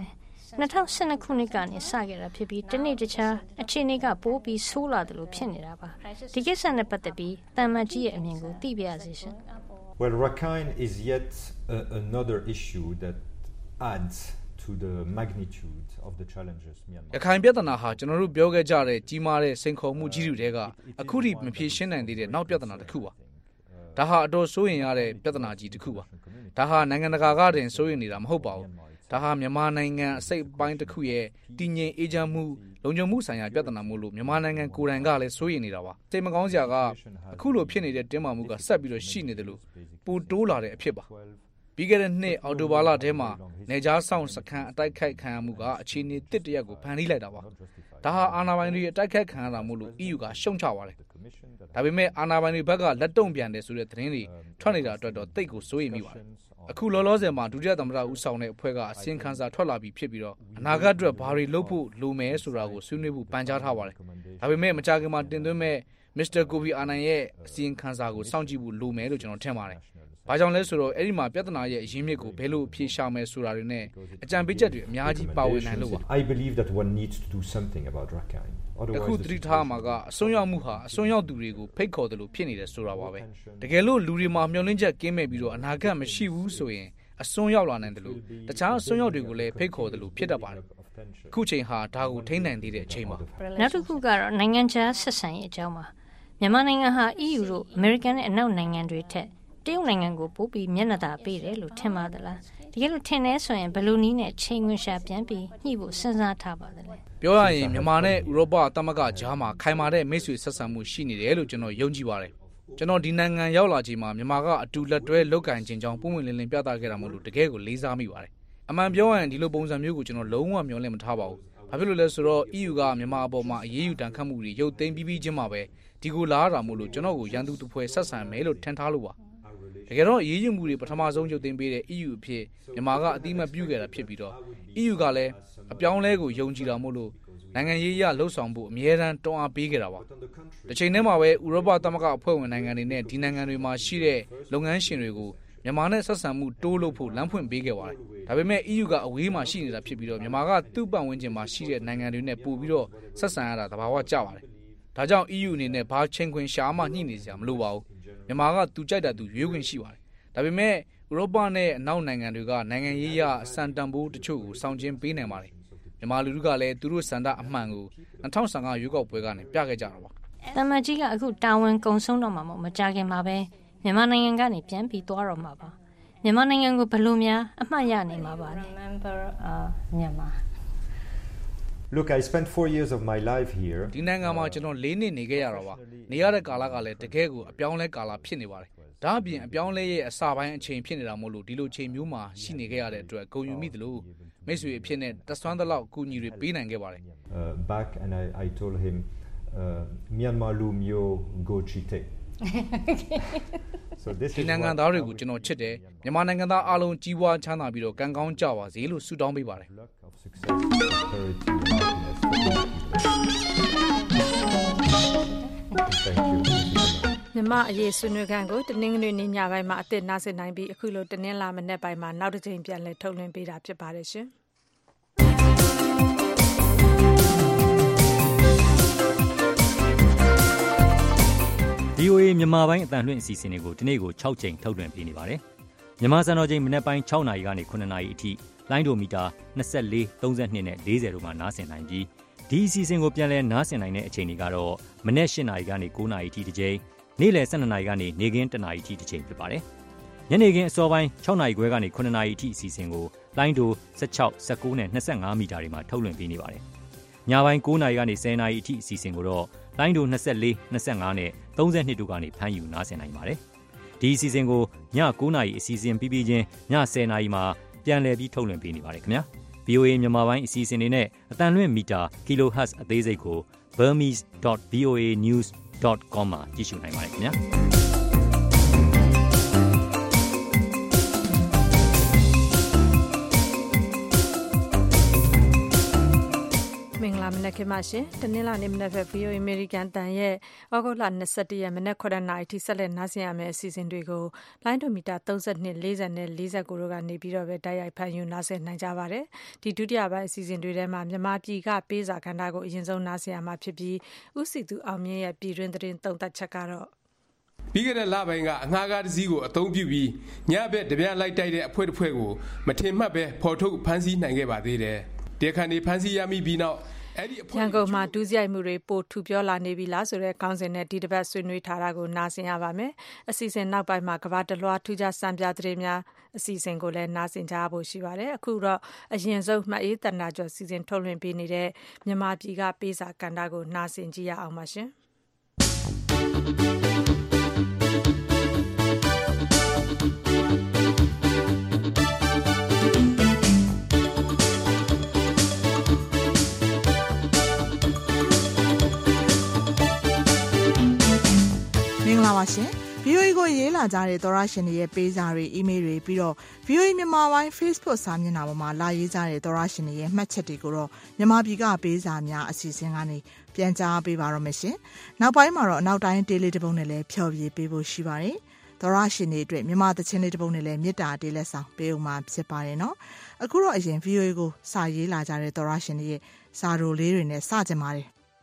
2012ခုနှစ်ကနေစခဲ့တာဖြစ်ပြီးတနေ့တခြားအခြေအနေကပိုးပြီးဆိုးလာတယ်လို့ဖြစ်နေတာပါဒီကိစ္စနဲ့ပတ်သက်ပြီးတမန်ကြီးရဲ့အမြင်ကိုသိပြရစီရှင် Well, Rakhine is yet another issue that adds to the magnitude of the challenges Myanmar. ရခိုင်ပြဿနာဟာကျွန်တော်တို့ပြောခဲ့ကြတဲ့ကြီးမားတဲ့စိန်ခေါ်မှုကြီးတွေတဲကအခုထိမဖြေရှင်းနိုင်သေးတဲ့နောက်ပြဿနာတစ်ခုပါဒါဟာအတော်စိုးရင်ရတဲ့ပြဿနာကြီးတစ်ခုပါဒါဟာနိုင်ငံတကာကတင်စိုးရင်နေတာမဟုတ်ပါဘူးဒါဟာမြန်မာနိုင်ငံအစိတ်ပိုင်းတစ်ခုရဲ့တည်ငြိမ်အေးချမ်းမှုလုံခြုံမှုဆိုင်ရာပြဿနာမို့လို့မြန်မာနိုင်ငံကိုယ်တိုင်ကလည်းစိုးရင်နေတာပါစိတ်မကောင်းစရာကအခုလိုဖြစ်နေတဲ့တင်းမာမှုကဆက်ပြီးတော့ရှိနေတယ်လို့ပိုတိုးလာတဲ့အဖြစ်ပါပြီးခဲ့တဲ့နှစ်အောက်တိုဘာလထဲမှာနေကြားဆောင်စခန်းအတိုက်ခိုက်ခံရမှုကအခြေအနေတစ်တရက်ကိုဖန်တီးလိုက်တာပါဒါဟာအာဏာပိုင်တွေအတိုက်ခိုက်ခံရတာမို့လို့ EU ကရှုံချပါတယ်ဒါပေမဲ့အာဏာပိုင်တွေဘက်ကလက်တုံ့ပြန်တယ်ဆိုတဲ့သတင်းတွေထွက်နေတာအတွက်တော့တိတ်ကိုစိုးရိမ်မိပါတယ်အခုလောလောဆယ်မှာဒုတိယသမ္မတဦးဆောင်တဲ့အဖွဲ့ကအစီရင်ခံစာထွက်လာပြီးဖြစ်ပြီးတော့အနာဂတ်အတွက်ဘာတွေလုပ်ဖို့လိုမယ်ဆိုတာကိုဆွေးနွေးဖို့ပန်ကြားထားပါတယ်ဒါပေမဲ့မကြာခင်မှာတင်သွင်းမဲ့ Mr. Kofi Annan ရဲ့အစီရင်ခံစာကိုစောင့်ကြည့်ဖို့လိုမယ်လို့ကျွန်တော်ထင်ပါတယ်ဘာကြောင့်လဲဆိုတော့အဲ့ဒီမှာပြဿနာရဲ့အရင်းမြစ်ကိုဘယ်လိုအဖြေရှာမယ်ဆိုတာတွေနဲ့အကြံပေးချက်တွေအများကြီးပါဝင်နိုင်လို့ပါ I believe that one needs to do something about Rakhine. အခုသတိထားမှာကအစွန်းရောက်မှုဟာအစွန်းရောက်သူတွေကိုဖိတ်ခေါ်တယ်လို့ဖြစ်နေတယ်ဆိုတာပါပဲတကယ်လို့လူတွေမှာမျှော်လင့်ချက်ကင်းမဲ့ပြီးတော့အနာဂတ်မရှိဘူးဆိုရင်အစွန်းရောက်လာနိုင်တယ်လို့တခြားအစွန်းရောက်တွေကိုလည်းဖိတ်ခေါ်တယ်လို့ဖြစ်တတ်ပါတယ်အခုချိန်ဟာဒါကိုထိန်းနိုင်သေးတဲ့အချိန်ပါနောက်တစ်ခုကတော့နိုင်ငံခြားဆက်ဆံရေးအကြောင်းပါမြန်မာနိုင်ငံဟာ EU တို့ American နဲ့အနောက်နိုင်ငံတွေထက်တရုတ်နိုင်ငံကိုပို့ပြီးမျက်နှာသာပေးတယ်လို့ထင်ပါသလားတကယ်လို့ထင်နေဆိုရင်ဘယ်လိုနည်းနဲ့ချိန်ဝင်ရှာပြန်ပြီးညှိဖို့စဉ်းစားထားပါသလဲပြောရရင်မြန်မာနဲ့ဥရောပသမဂ္ဂကြားမှာခိုင်မာတဲ့မိတ်ဆွေဆက်ဆံမှုရှိနေတယ်လို့ကျွန်တော်ယုံကြည်ပါတယ်ကျွန်တော်ဒီနိုင်ငံရောက်လာချိန်မှာမြန်မာကအတူလက်တွဲလုပ်ကင်ခြင်းကြောင့်ပုံမှန်လင်းလင်းပြသခဲ့တာမို့လို့တကယ်ကိုလေးစားမိပါတယ်အမှန်ပြောရရင်ဒီလိုပုံစံမျိုးကိုကျွန်တော်လုံးဝမျှော်လင့်မထားပါဘူးဘာဖြစ်လို့လဲဆိုတော့ EU ကမြန်မာအပေါ်မှာအရေးယူတန်ခတ်မှုတွေရုပ်သိမ်းပြီးချင်းမှာပဲဒီကိုလာတာမို့လို့ကျွန်တော်ကိုရန်သူတစ်ဖွဲ့ဆက်ဆံမယ်လို့ထင်ထားလို့ပါတကယ်တော့အရေးယူမှုတွေပထမဆုံးရုပ်သိမ်းပေးတဲ့ EU အဖြစ်မြန်မာကအတိအမှတ်ပြုခဲ့တာဖြစ်ပြီးတော့ EU ကလည်းအပြောင်းလဲကိုယုံကြည်တာမို့လို့နိုင်ငံရေးအရလှုပ်ဆောင်ဖို့အမြဲတမ်းတွန်းအားပေးခဲ့တာပါတစ်ချိန်တည်းမှာပဲဥရောပသမဂ္ဂအဖွဲ့ဝင်နိုင်ငံတွေနဲ့ဒီနိုင်ငံတွေမှာရှိတဲ့လုပ်ငန်းရှင်တွေကိုမြန်မာနဲ့ဆက်ဆံမှုတိုးလို့ဖို့လမ်းဖွင့်ပေးခဲ့ပါတယ်ဒါပေမဲ့ EU ကအဝေးမှာရှိနေတာဖြစ်ပြီးတော့မြန်မာကသူ့ပတ်ဝန်းကျင်မှာရှိတဲ့နိုင်ငံတွေနဲ့ပို့ပြီးတော့ဆက်ဆံရတာသဘာဝကျပါတယ်ဒါကြောင့် EU အနေနဲ့ဘာချင်းခွင်ရှာမှညှိနေစရာမလိုပါဘူးမြန်မာကသူကြိုက်တာသူရွေးခွင့်ရှိပါတယ်ဒါပေမဲ့ဥရောပနဲ့အနောက်နိုင်ငံတွေကနိုင်ငံရေးအရစံတန်ဖိုးတချို့ကိုစောင့်ကျဉ်ပေးနိုင်ပါတယ်မြန်မာလူထုကလည်းသူတို့စံတအမှန်ကို2015ရွေးကောက်ပွဲကနေပြခဲ့ကြတာပါတမန်ကြီးကအခုတာဝန်ကုံဆုံးတော့မှာမကြခင်မှာပဲမြန်မာနိုင်ငံကနေပြန်ပြီးသွားတော့မှာပါမြန်မာနိုင်ငံကိုဘယ်လိုများအမှတ်ရနေမှာပါလဲ မြန်မာ Look, I spent 4 years of my life here. ဒီနိုင်ငံမှာကျွန်တော်၄နှစ်နေခဲ့ရတာပါနေရတဲ့ကာလကလည်းတကယ်ကိုအပြောင်းလဲကာလဖြစ်နေပါတယ်ဒါအပြင်အပြောင်းလဲရဲ့အစပိုင်းအချိန်ဖြစ်နေတာမို့လို့ဒီလိုချိန်မျိုးမှာရှိနေခဲ့ရတဲ့အတွက်ဂုဏ်ယူမိသလိုမိတ်ဆွေအဖြစ်နဲ့တဆွမ်းသလောက်အကူအညီတွေပေးနိုင်ခဲ့ပါတယ် back and I told him Myanmar lu myo go chite So this is ဒီနိုင်ငံသားတွေကိုကျွန်တော်ချစ်တယ်မြန်မာနိုင်ငံသားအားလုံးကြီးပွားချမ်းသာပြီးတော့ကံကောင်းကြပါစေလို့ဆုတောင်းပေးပါတယ်မြန်မာအရေးဆွေးနွေးခန်းကိုတနင်္ဂနွေနေ့ညပိုင်းမှာအသစ်နားဆင်နိုင်ပြီးအခုလိုတနင်္လာမနေ့ပိုင်းမှာနောက်တစ်ချိန်ပြန်လည်ထုတ်လွှင့်ပေးတာဖြစ်ပါတယ်ရှင် VOA မြန်မာပိုင်းအတန်လွှင့်အစီအစဉ်တွေကိုဒီနေ့ကို6ချိန်ထုတ်လွှင့်ပေးနေပါတယ်။မြန်မာစံတော်ချိန်မနေ့ပိုင်း6နာရီကနေ9နာရီအထိလိုင်းဒိုမီတာ24 32နဲ့40တို့မှာနားဆင်နိုင်ပြီးဒီအစီအစဉ်ကိုပြန်လည်နားဆင်နိုင်တဲ့အချိန်တွေကတော့မနေ့8နာရီကနေ9နာရီအထိတစ်ချိန်နေ့လယ်12နာရီကနေနေ့ခင်း1နာရီအထိတစ်ချိန်ဖြစ်ပါတယ်။ညနေခင်းအစောပိုင်း6နာရီခွဲကနေ9နာရီအထိအစီအစဉ်ကိုလိုင်းဒို16 19နဲ့25မီတာတွေမှာထုတ်လွှင့်ပေးနေပါတယ်။ညပိုင်း9နာရီကနေ10နာရီအထိအစီအစဉ်ကိုတော့လိုင်းဒို24 25နဲ့32တို့ကနေဖမ်းယူနားဆင်နိုင်ပါတယ်။ဒီအစီအစဉ်ကိုည9နာရီအစီအစဉ်ပြီးချင်းည10နာရီမှာပြန်လည်ပြီးထုတ်လွှင့်ပေးနေပါတယ်ခင်ဗျာ။ VOA မြန်မာပိုင်းအစီအစဉ်တွေနဲ့အတန်လွှင့်မီတာ kilohertz အသေးစိတ်ကို burmese.voanews voa.com မှာကြည့်ရှုနိုင်ပါတယ်ခင်ဗျာမင်္ဂလာမနက်ခင်းပါရှင်တနင်္လာနေ့မနက်ဖက် VOA American တန်ရဲ့ဩဂုတ်လ22ရက်မနက်9:00နာရီထိဆက်လက်နားဆင်ရမယ့်အစီအစဉ်တွေကိုလိုင်းဒိုမီတာ32 40နဲ့49တို့ကနေပြီးတော့ပဲတိုက်ရိုက်ဖန်ယူနားဆင်နိုင်ကြပါတယ်ဒီဒုတိယပိုင်းအစီအစဉ်တွေထဲမှာမြန်မာပြည်ကပေးစာခန္ဓာကိုအရင်ဆုံးနားဆင်ရမှာဖြစ်ပြီးဥစီသူအောင်မြင့်ရဲ့ပြည်တွင်းသတင်းသုံးသပ်ချက်ကတော့ပြီးခဲ့တဲ့လပိုင်းကအငှားကားတစ်စီးကိုအသုံးပြုပြီးညဘက်တပြက်လိုက်တိုက်တဲ့အဖွဲ့တစ်ဖွဲ့ကိုမထင်မှတ်ပဲဖော်ထုတ်ဖမ်းဆီးနိုင်ခဲ့ပါသေးတယ်တရားခံတွေဖမ်းဆီးရမိပြီးနောက်ရန်ကုန်မှာဒုစရိုက်မှုတွေပိုထူပြောလာနေပြီလားဆိုတဲ့ခေါင်းစဉ်နဲ့ဒီတစ်ပတ်ဆွေးနွေးထားတာကိုနားဆင်ရပါမယ်။အစီအစဉ်နောက်ပိုင်းမှာကမ္ဘာတလွှားထူးခြားစံပြသတင်းများအစီအစဉ်ကိုလည်းနားဆင်ကြဖို့ရှိပါတယ်။အခုတော့အရင်ဆုံးမှတ်အေးတနာကျော်စီစဉ်ထုတ်လွှင့်ပေးနေတဲ့မြန်မာပြည်ကပေးစာကဏ္ဍကိုနားဆင်ကြည့်ရအောင်ပါရှင်။မင်္ဂလာပါရှင် VOA ကိုရေးလာကြတဲ့သောရရှင်တွေရဲ့ပေးစာတွေ email တွေပြီးတော့ VOA မြန်မာပိုင်း Facebook စာမျက်နှာပေါ်မှာလာရေးကြတဲ့သောရရှင်တွေရဲ့မှတ်ချက်တွေကိုတော့မြန်မာပြည်ကပေးစာများအစီအစဉ်ကနေပြန်ကြားပေးပါတော့မယ်ရှင်နောက်ပိုင်းမှာတော့နောက်တိုင်းတေးလေးတစ်ပုဒ်နဲ့လည်းဖျော်ဖြေပေးဖို့ရှိပါတယ်သောရရှင်တွေအတွက်မြန်မာသချင်းလေးတစ်ပုဒ်နဲ့လည်းမေတ္တာတေးလက်ဆောင်ပေးဦးမှာဖြစ်ပါတယ်နော်အခုတော့အရင် VOA ကိုစာရေးလာကြတဲ့သောရရှင်တွေရဲ့စာရိုလေးတွေနဲ့စကြပါတယ်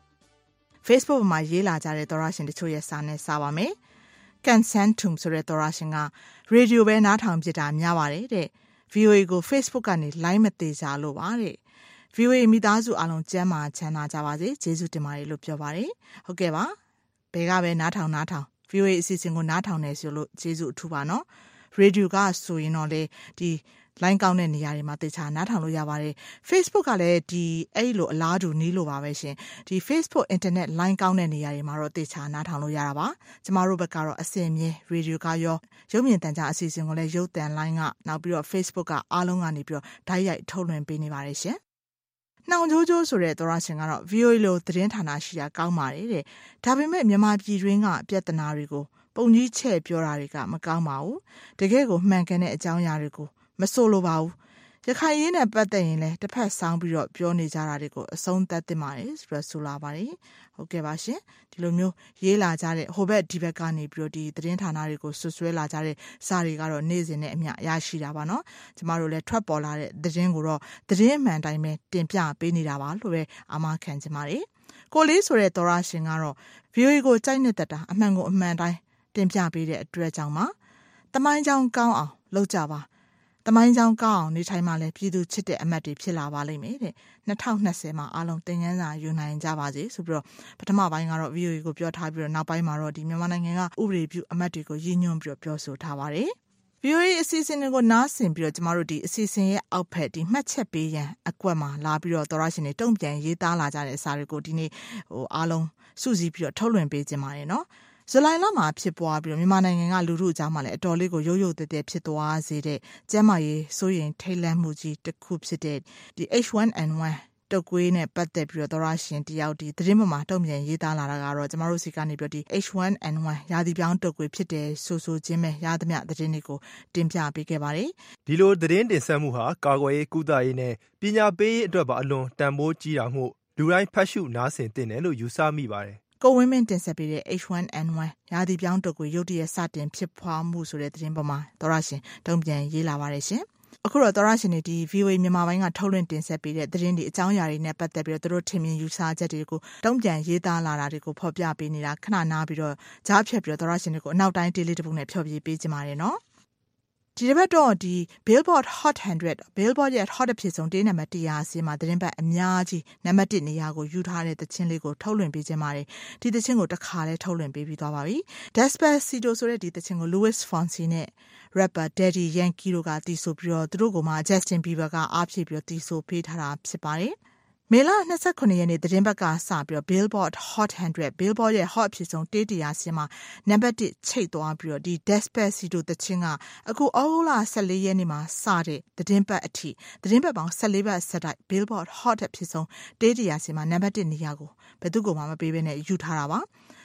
Facebook မှာရေးလာကြတဲ့သောရရှင်တချို့ရဲ့စာနဲ့စပါမယ်။ Kansantum ဆိုတဲ့သောရရှင်ကရေဒီယိုပဲနားထောင်ပြတာများပါတယ်တဲ့။ VOA ကို Facebook ကနေ line မသေးကြလို့ပါတဲ့။ VOA မိသားစုအားလုံးကျန်းမာချမ်းသာကြပါစေ။ကျေးဇူးတင်ပါတယ်လို့ပြောပါတယ်။ဟုတ်ကဲ့ပါ။ဘယ်ကပဲနားထောင် VOA အစီအစဉ်ကိုနားထောင်နေဆိုလို့ကျေးဇူးအထူးပါနော်။ ရေဒီယိုကဆိုရင်တော့လေဒီလိုင်းကောင်းတဲ့နေရာတွေမှာတေချာနားထောင်လို့ရပါတယ် Facebook ကလည်းဒီအဲ့လိုအလားတူနီးလို့ပါပဲရှင်ဒီ Facebook Internet လိုင်းကောင်းတဲ့နေရာတွေမှာတော့တေချာနားထောင်လို့ရတာပါကျမတို့ဘက်ကတော့အစင်မြဲရေဒီယိုကရောရုပ်မြင်သံကြားအစီအစဉ်ကိုလည်းရုပ်သံလိုင်းကနောက်ပြီးတော့ Facebook ကအားလုံးကနေပြီးတော့ဓာတ်ရိုက်ထုတ်လွှင့်ပေးနေပါတယ်ရှင်နှောင်ကြိုးကြိုးဆိုတဲ့သောရရှင်ကတော့ VOA လိုသတင်းဌာနရှိတာကောင်းပါတယ်တဲ့ဒါပေမဲ့မြန်မာပြည်တွင်းကပြဿနာတွေကိုပုံကြီးချဲ့ပြောတာတွေကမကောင်းပါဘူးတကယ်ကိုမှန်ကန်တဲ့အကြောင်းအရာတွေကိုမဆိုလိုပါဘူးရခိုင်ရေးနဲ့ပတ်သက်ရင်လည်းတစ်ဖက်ဆောင်ပြီးတော့ပြောနေကြတာတွေကိုအဆုံးသတ်သင့်ပါတယ်ဆိုတော့ဆိုလာပါတယ်ဟုတ်ကဲ့ပါရှင်ဒီလိုမျိုးရေးလာကြတဲ့ဟိုဘက်ဒီဘက်ကနေပြီးတော့ဒီသတင်းဌာနတွေကိုဆွဆွဲလာကြတဲ့စာတွေကတော့နေ့စဉ်နဲ့အမျှရရှိတာပါနော်ကျမတို့လည်းထွက်ပေါ်လာတဲ့သတင်းကိုတော့သတင်းအမှန်တိုင်းပဲတင်ပြပေးနေတာပါလို့ပဲအာမခံချင်ပါတယ်ကိုလေးဆိုတဲ့သောရရှင်ကတော့ VOA ကိုကြိုက်နေတဲ့တာအမှန်ကိုအမှန်တိုင်းတင်ပြပေးတဲ့အတွက်ကြောင့်ပါတမိုင်းကြောင်းကောင်းအောင်လုပ်ကြပါတမိုင်းကြောင်းကောင်းအောင်နေထိုင်မှလည်းပြည်သူချစ်တဲ့အမတ်တွေဖြစ်လာပါလိမ့်မယ်တဲ့2020မှာအားလုံးသင်ခန်းစာယူနိုင်ကြပါစေဆိုပြီးတော့ပထမပိုင်းကတော့ VOA ကိုပြောထားပြီးတော့နောက်ပိုင်းမှာတော့ဒီမြန်မာနိုင်ငံကဥပဒေပြုအမတ်တွေကိုရည်ညွှန်းပြီးတော့ပြောဆိုထားပါတယ် VOA အစီအစဉ်တွေကိုနားဆင်ပြီးတော့ကျမတို့ဒီအစီအစဉ်ရဲ့အောက်ဖက်ဒီမှတ်ချက်ပေးရန်အကွက်မှာလာပြီးတော့သောရရှင်တွေတုံ့ပြန်ရေးသားလာကြတဲ့စာတွေကိုဒီနေ့အားလုံးစုစည်းပြီးတော့ထုတ်လွှင့်ပေးခြင်းပါတယ်နော်ဇူလိုင်လမှာဖြစ်ပွားပြီးတော့မြန်မာနိုင်ငံကလူထုအကြားမှာလည်းအတော်လေးကိုရုပ်ရုပ်သဲသဲဖြစ်သွားစေတဲ့ကျန်းမာရေးစိုးရိမ်ထိတ်လန့်မှုကြီးတစ်ခုဖြစ်တဲ့ဒီ H1N1 တုပ်ကွေးနဲ့ပတ်သက်ပြီးတော့သောရရှင်တယောက်ဒီသတင်းပေါ်မှာတုံ့ပြန်ရေးသားလာတာကတော့ကျမတို့စီကနေပြီးတော့ဒီ H1N1 ရာသီပြောင်းတုပ်ကွေးဖြစ်တဲ့ဆိုချင်းပဲရသမျှသတင်းတွေကိုတင်ပြပေးခဲ့ပါတယ်ဒီလိုသတင်းတင်ဆက်မှုဟာကာကွယ်ရေးကုသရေးနဲ့ပညာပေးရေးအတွက်ပါအလွန်တန်ဖိုးကြီးတာမို့လူတိုင်းဖတ်ရှုနားဆင်သင့်တယ်လို့ယူဆမိပါတယ်ကိုဝင်းမင်းတင်ဆက်ပေးတဲ့ H1N1 ရာသီပြောင်းတုပ်ကွေးရုတ်တရက်စတင်ဖြစ်ပွားမှုဆိုတဲ့သတင်းပေါ်မှာသောရရှင်တုံ့ပြန်ရေးလာပါတယ်ရှင်အခုတော့သောရရှင်တွေဒီ VOA မြန်မာပိုင်းကထုတ်လွှင့်တင်ဆက်ပေးတဲ့သတင်းတွေအကြောင်းအရာတွေနဲ့ပတ်သက်ပြီးတော့သူတို့ထင်မြင်ယူဆချက်တွေကိုတုံ့ပြန်ရေးသားလာတာတွေကိုဖော်ပြပေးနေတာခဏနားပြီးတော့ကြားဖြတ်ပြီးတော့သောရရှင်တွေကိုအနောက်တိုင်းတေးလေးတစ်ပုဒ်နဲ့ဖျော်ဖြေပေးကြပါရနော်ဒီတစ်ပတ်တော့ဒီ Billboard Hot 100 Billboard ရဲ့ Hot အဖြစ်ဆုံးတေးနံပါတ်100စီမှာသတင်းပတ်အများကြီးနံပါတ်1နေရာကိုယူထားတဲ့သချင်းလေးကိုထုတ်လွှင့်ပေးခြင်းပါတယ်ဒီသချင်းကိုတစ်ခါလဲထုတ်လွှင့်ပေးပြီးသွားပါပြီ Despacito ဆိုတဲ့ဒီသချင်းကို Luis Fonsi နဲ့ rapper Daddy Yankee တို့ကတီးဆိုပြီးတော့သူတို့ကမှ Justin Bieber ကအားဖြည့်ပြီးတော့တီးဆိုပေးထားတာဖြစ်ပါတယ်မေလ29ရက်နေ့သတင်းပတ်ကစပြီးတော့ Billboard Hot 100 Billboard ရဲ့ Hot ဖြစ်ဆုံးတေး100စီမှာနံပါတ်1ချိတ်သွားပြီးတော့ဒီ Despacito သချင်းကအခုဩဂုတ်လ14ရက်နေ့မှာစတဲ့သတင်းပတ်အထိသတင်းပတ်ပေါင်း14ပတ်ဆက်တိုက် Billboard Hot ဖြစ်ဆုံးတေး100စီမှာနံပါတ်1နေရာကိုဘယ်သူ့ကိုမှမပေးဘဲနဲ့ယူထားတာပါ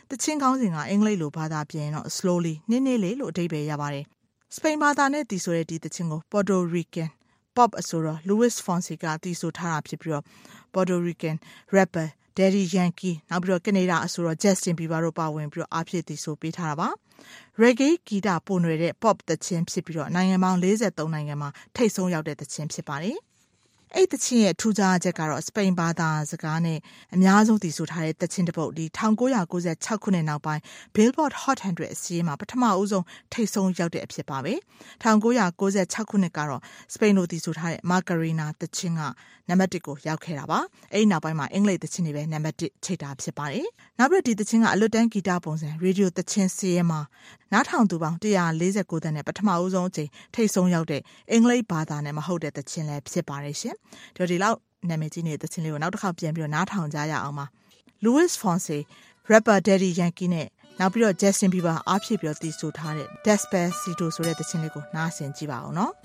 တချင်းကောင်းစဉ်ကအင်္ဂလိပ်လိုဘာသာပြင်တော့ slowly နည်းနည်းလေးလို့အဓိပ္ပာယ်ရပါတယ်စပိန်ဘာသာနဲ့တည်ဆိုတဲ့ဒီတချင်းကို Puerto Rican pop အဆိုတော့ Luis Fonsi ကတည်ဆိုထားတာဖြစ်ပြီးတော့ Puerto Rican rapper Daddy Yankee နောက်ပြီးတော့ကနေဒါအဆိုတော့ Justin Bieber တို့ပါဝင်ပြီးတော့အားဖြည့်တည်ဆိုပေးထားတာပါ Reggae ဂီတပုံနွယ်တဲ့ pop တချင်းဖြစ်ပြီးတော့နိုင်ငံပေါင်း43နိုင်ငံမှာထိပ်ဆုံးရောက်တဲ့တချင်းဖြစ်ပါတယ်အဲ့တချင်းရဲ့ထူးခြားချက်ကတော့စပိန်ဘာသာစကားနဲ့အများဆုံးတည်ဆိုထားတဲ့တချင်းတစ်ပုဒ်ဒီ1996ခုနှစ်နောက်ပိုင်း Billboard Hot 100 အစည်းအဝေးမှာပထမဦးဆုံးထိပ်ဆုံးရောက်တဲ့အဖြစ်ပါပဲ1996ခုနှစ်ကတော့စပိန်လိုတည်ဆိုထားတဲ့ Macarena တချင်းကနံပါတ်1ကိုရောက်ခဲ့တာပါအဲ့ဒီနောက်ပိုင်းမှာအင်္ဂလိပ်တချင်းတွေပဲနံပါတ်1ချိန်တာဖြစ်ပါတယ်နောက်ပြီးဒီတချင်းကအလွတ်တန်းဂီတပုံစံရေဒီယိုတချင်းစီးရဲမှာနားထောင်သူပေါင်း149သန်းနဲ့ပထမဦးဆုံးအချိန်ထိပ်ဆုံးရောက်တဲ့အင်္ဂလိပ်ဘာသာနဲ့မဟုတ်တဲ့တချင်းလည်းဖြစ်ပါတယ်ရှင်ဒီလောက်နာမည်ကြီးနေတဲ့တချင်းလေးကိုနောက်တစ်ခါပြန်ပြီးတော့နားထောင်ကြရအောင်ပါ Luis Fonsi rapper Daddy Yankee နဲ့နောက်ပြီးတော့ Justin Bieber အားဖြည့်ပြီးတော့တည်ဆိုထားတဲ့ Despacito ဆိုတဲ့တချင်းလေးကိုနားဆင်ကြည့်ပါအောင်နော်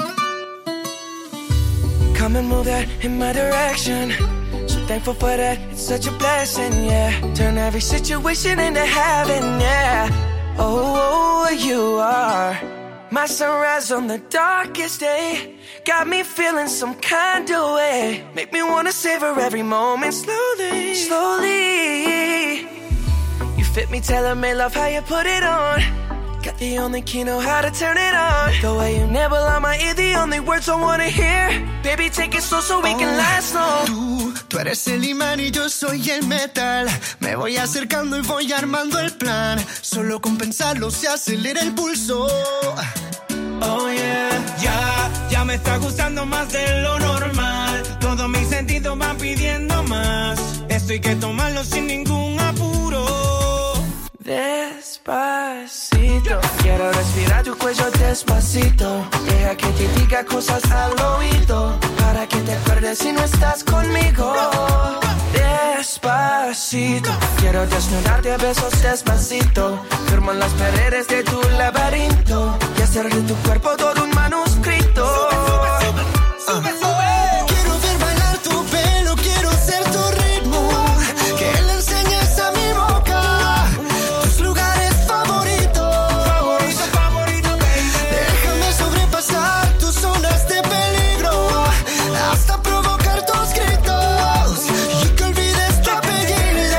Come and move that in my direction. So thankful for that, it's such a blessing, yeah. Turn every situation into heaven, yeah. Oh, you are my sunrise on the darkest day. Got me feeling some kind of way. Make me wanna savor every moment slowly, slowly. You fit me, telling me love how you put it on. Got the only key, know how to turn it on. The way you nibble on my ear, the only words I wanna hear. Baby, take it slow so we can last long. Tú eres el imán y yo soy el metal. Me voy acercando y voy armando el plan. Solo con pensarlo se acelera el pulso. Oh yeah, ya me está gustando más de lo normal. Todos mis sentidos van pidiendo más. Esto hay que tomarlo sin ningún apuro. Despacito, quiero respirar tu cuello despacito. Deja que te diga cosas al oído, para que te acuerdes si no estás conmigo. Despacito, quiero desnudarte a besos despacito. Firmo en las paredes de tu laberinto y hacer de tu cuerpo todo un manuscrito. Sube, sube. Quiero ver bailar tu pelo, quiero ser tu ritmo. Que le enseñes a mi boca tus lugares favoritos. Favorito, baby. Déjame sobrepasar tus zonas de peligro hasta provocar tus gritos y que olvides tu apellido.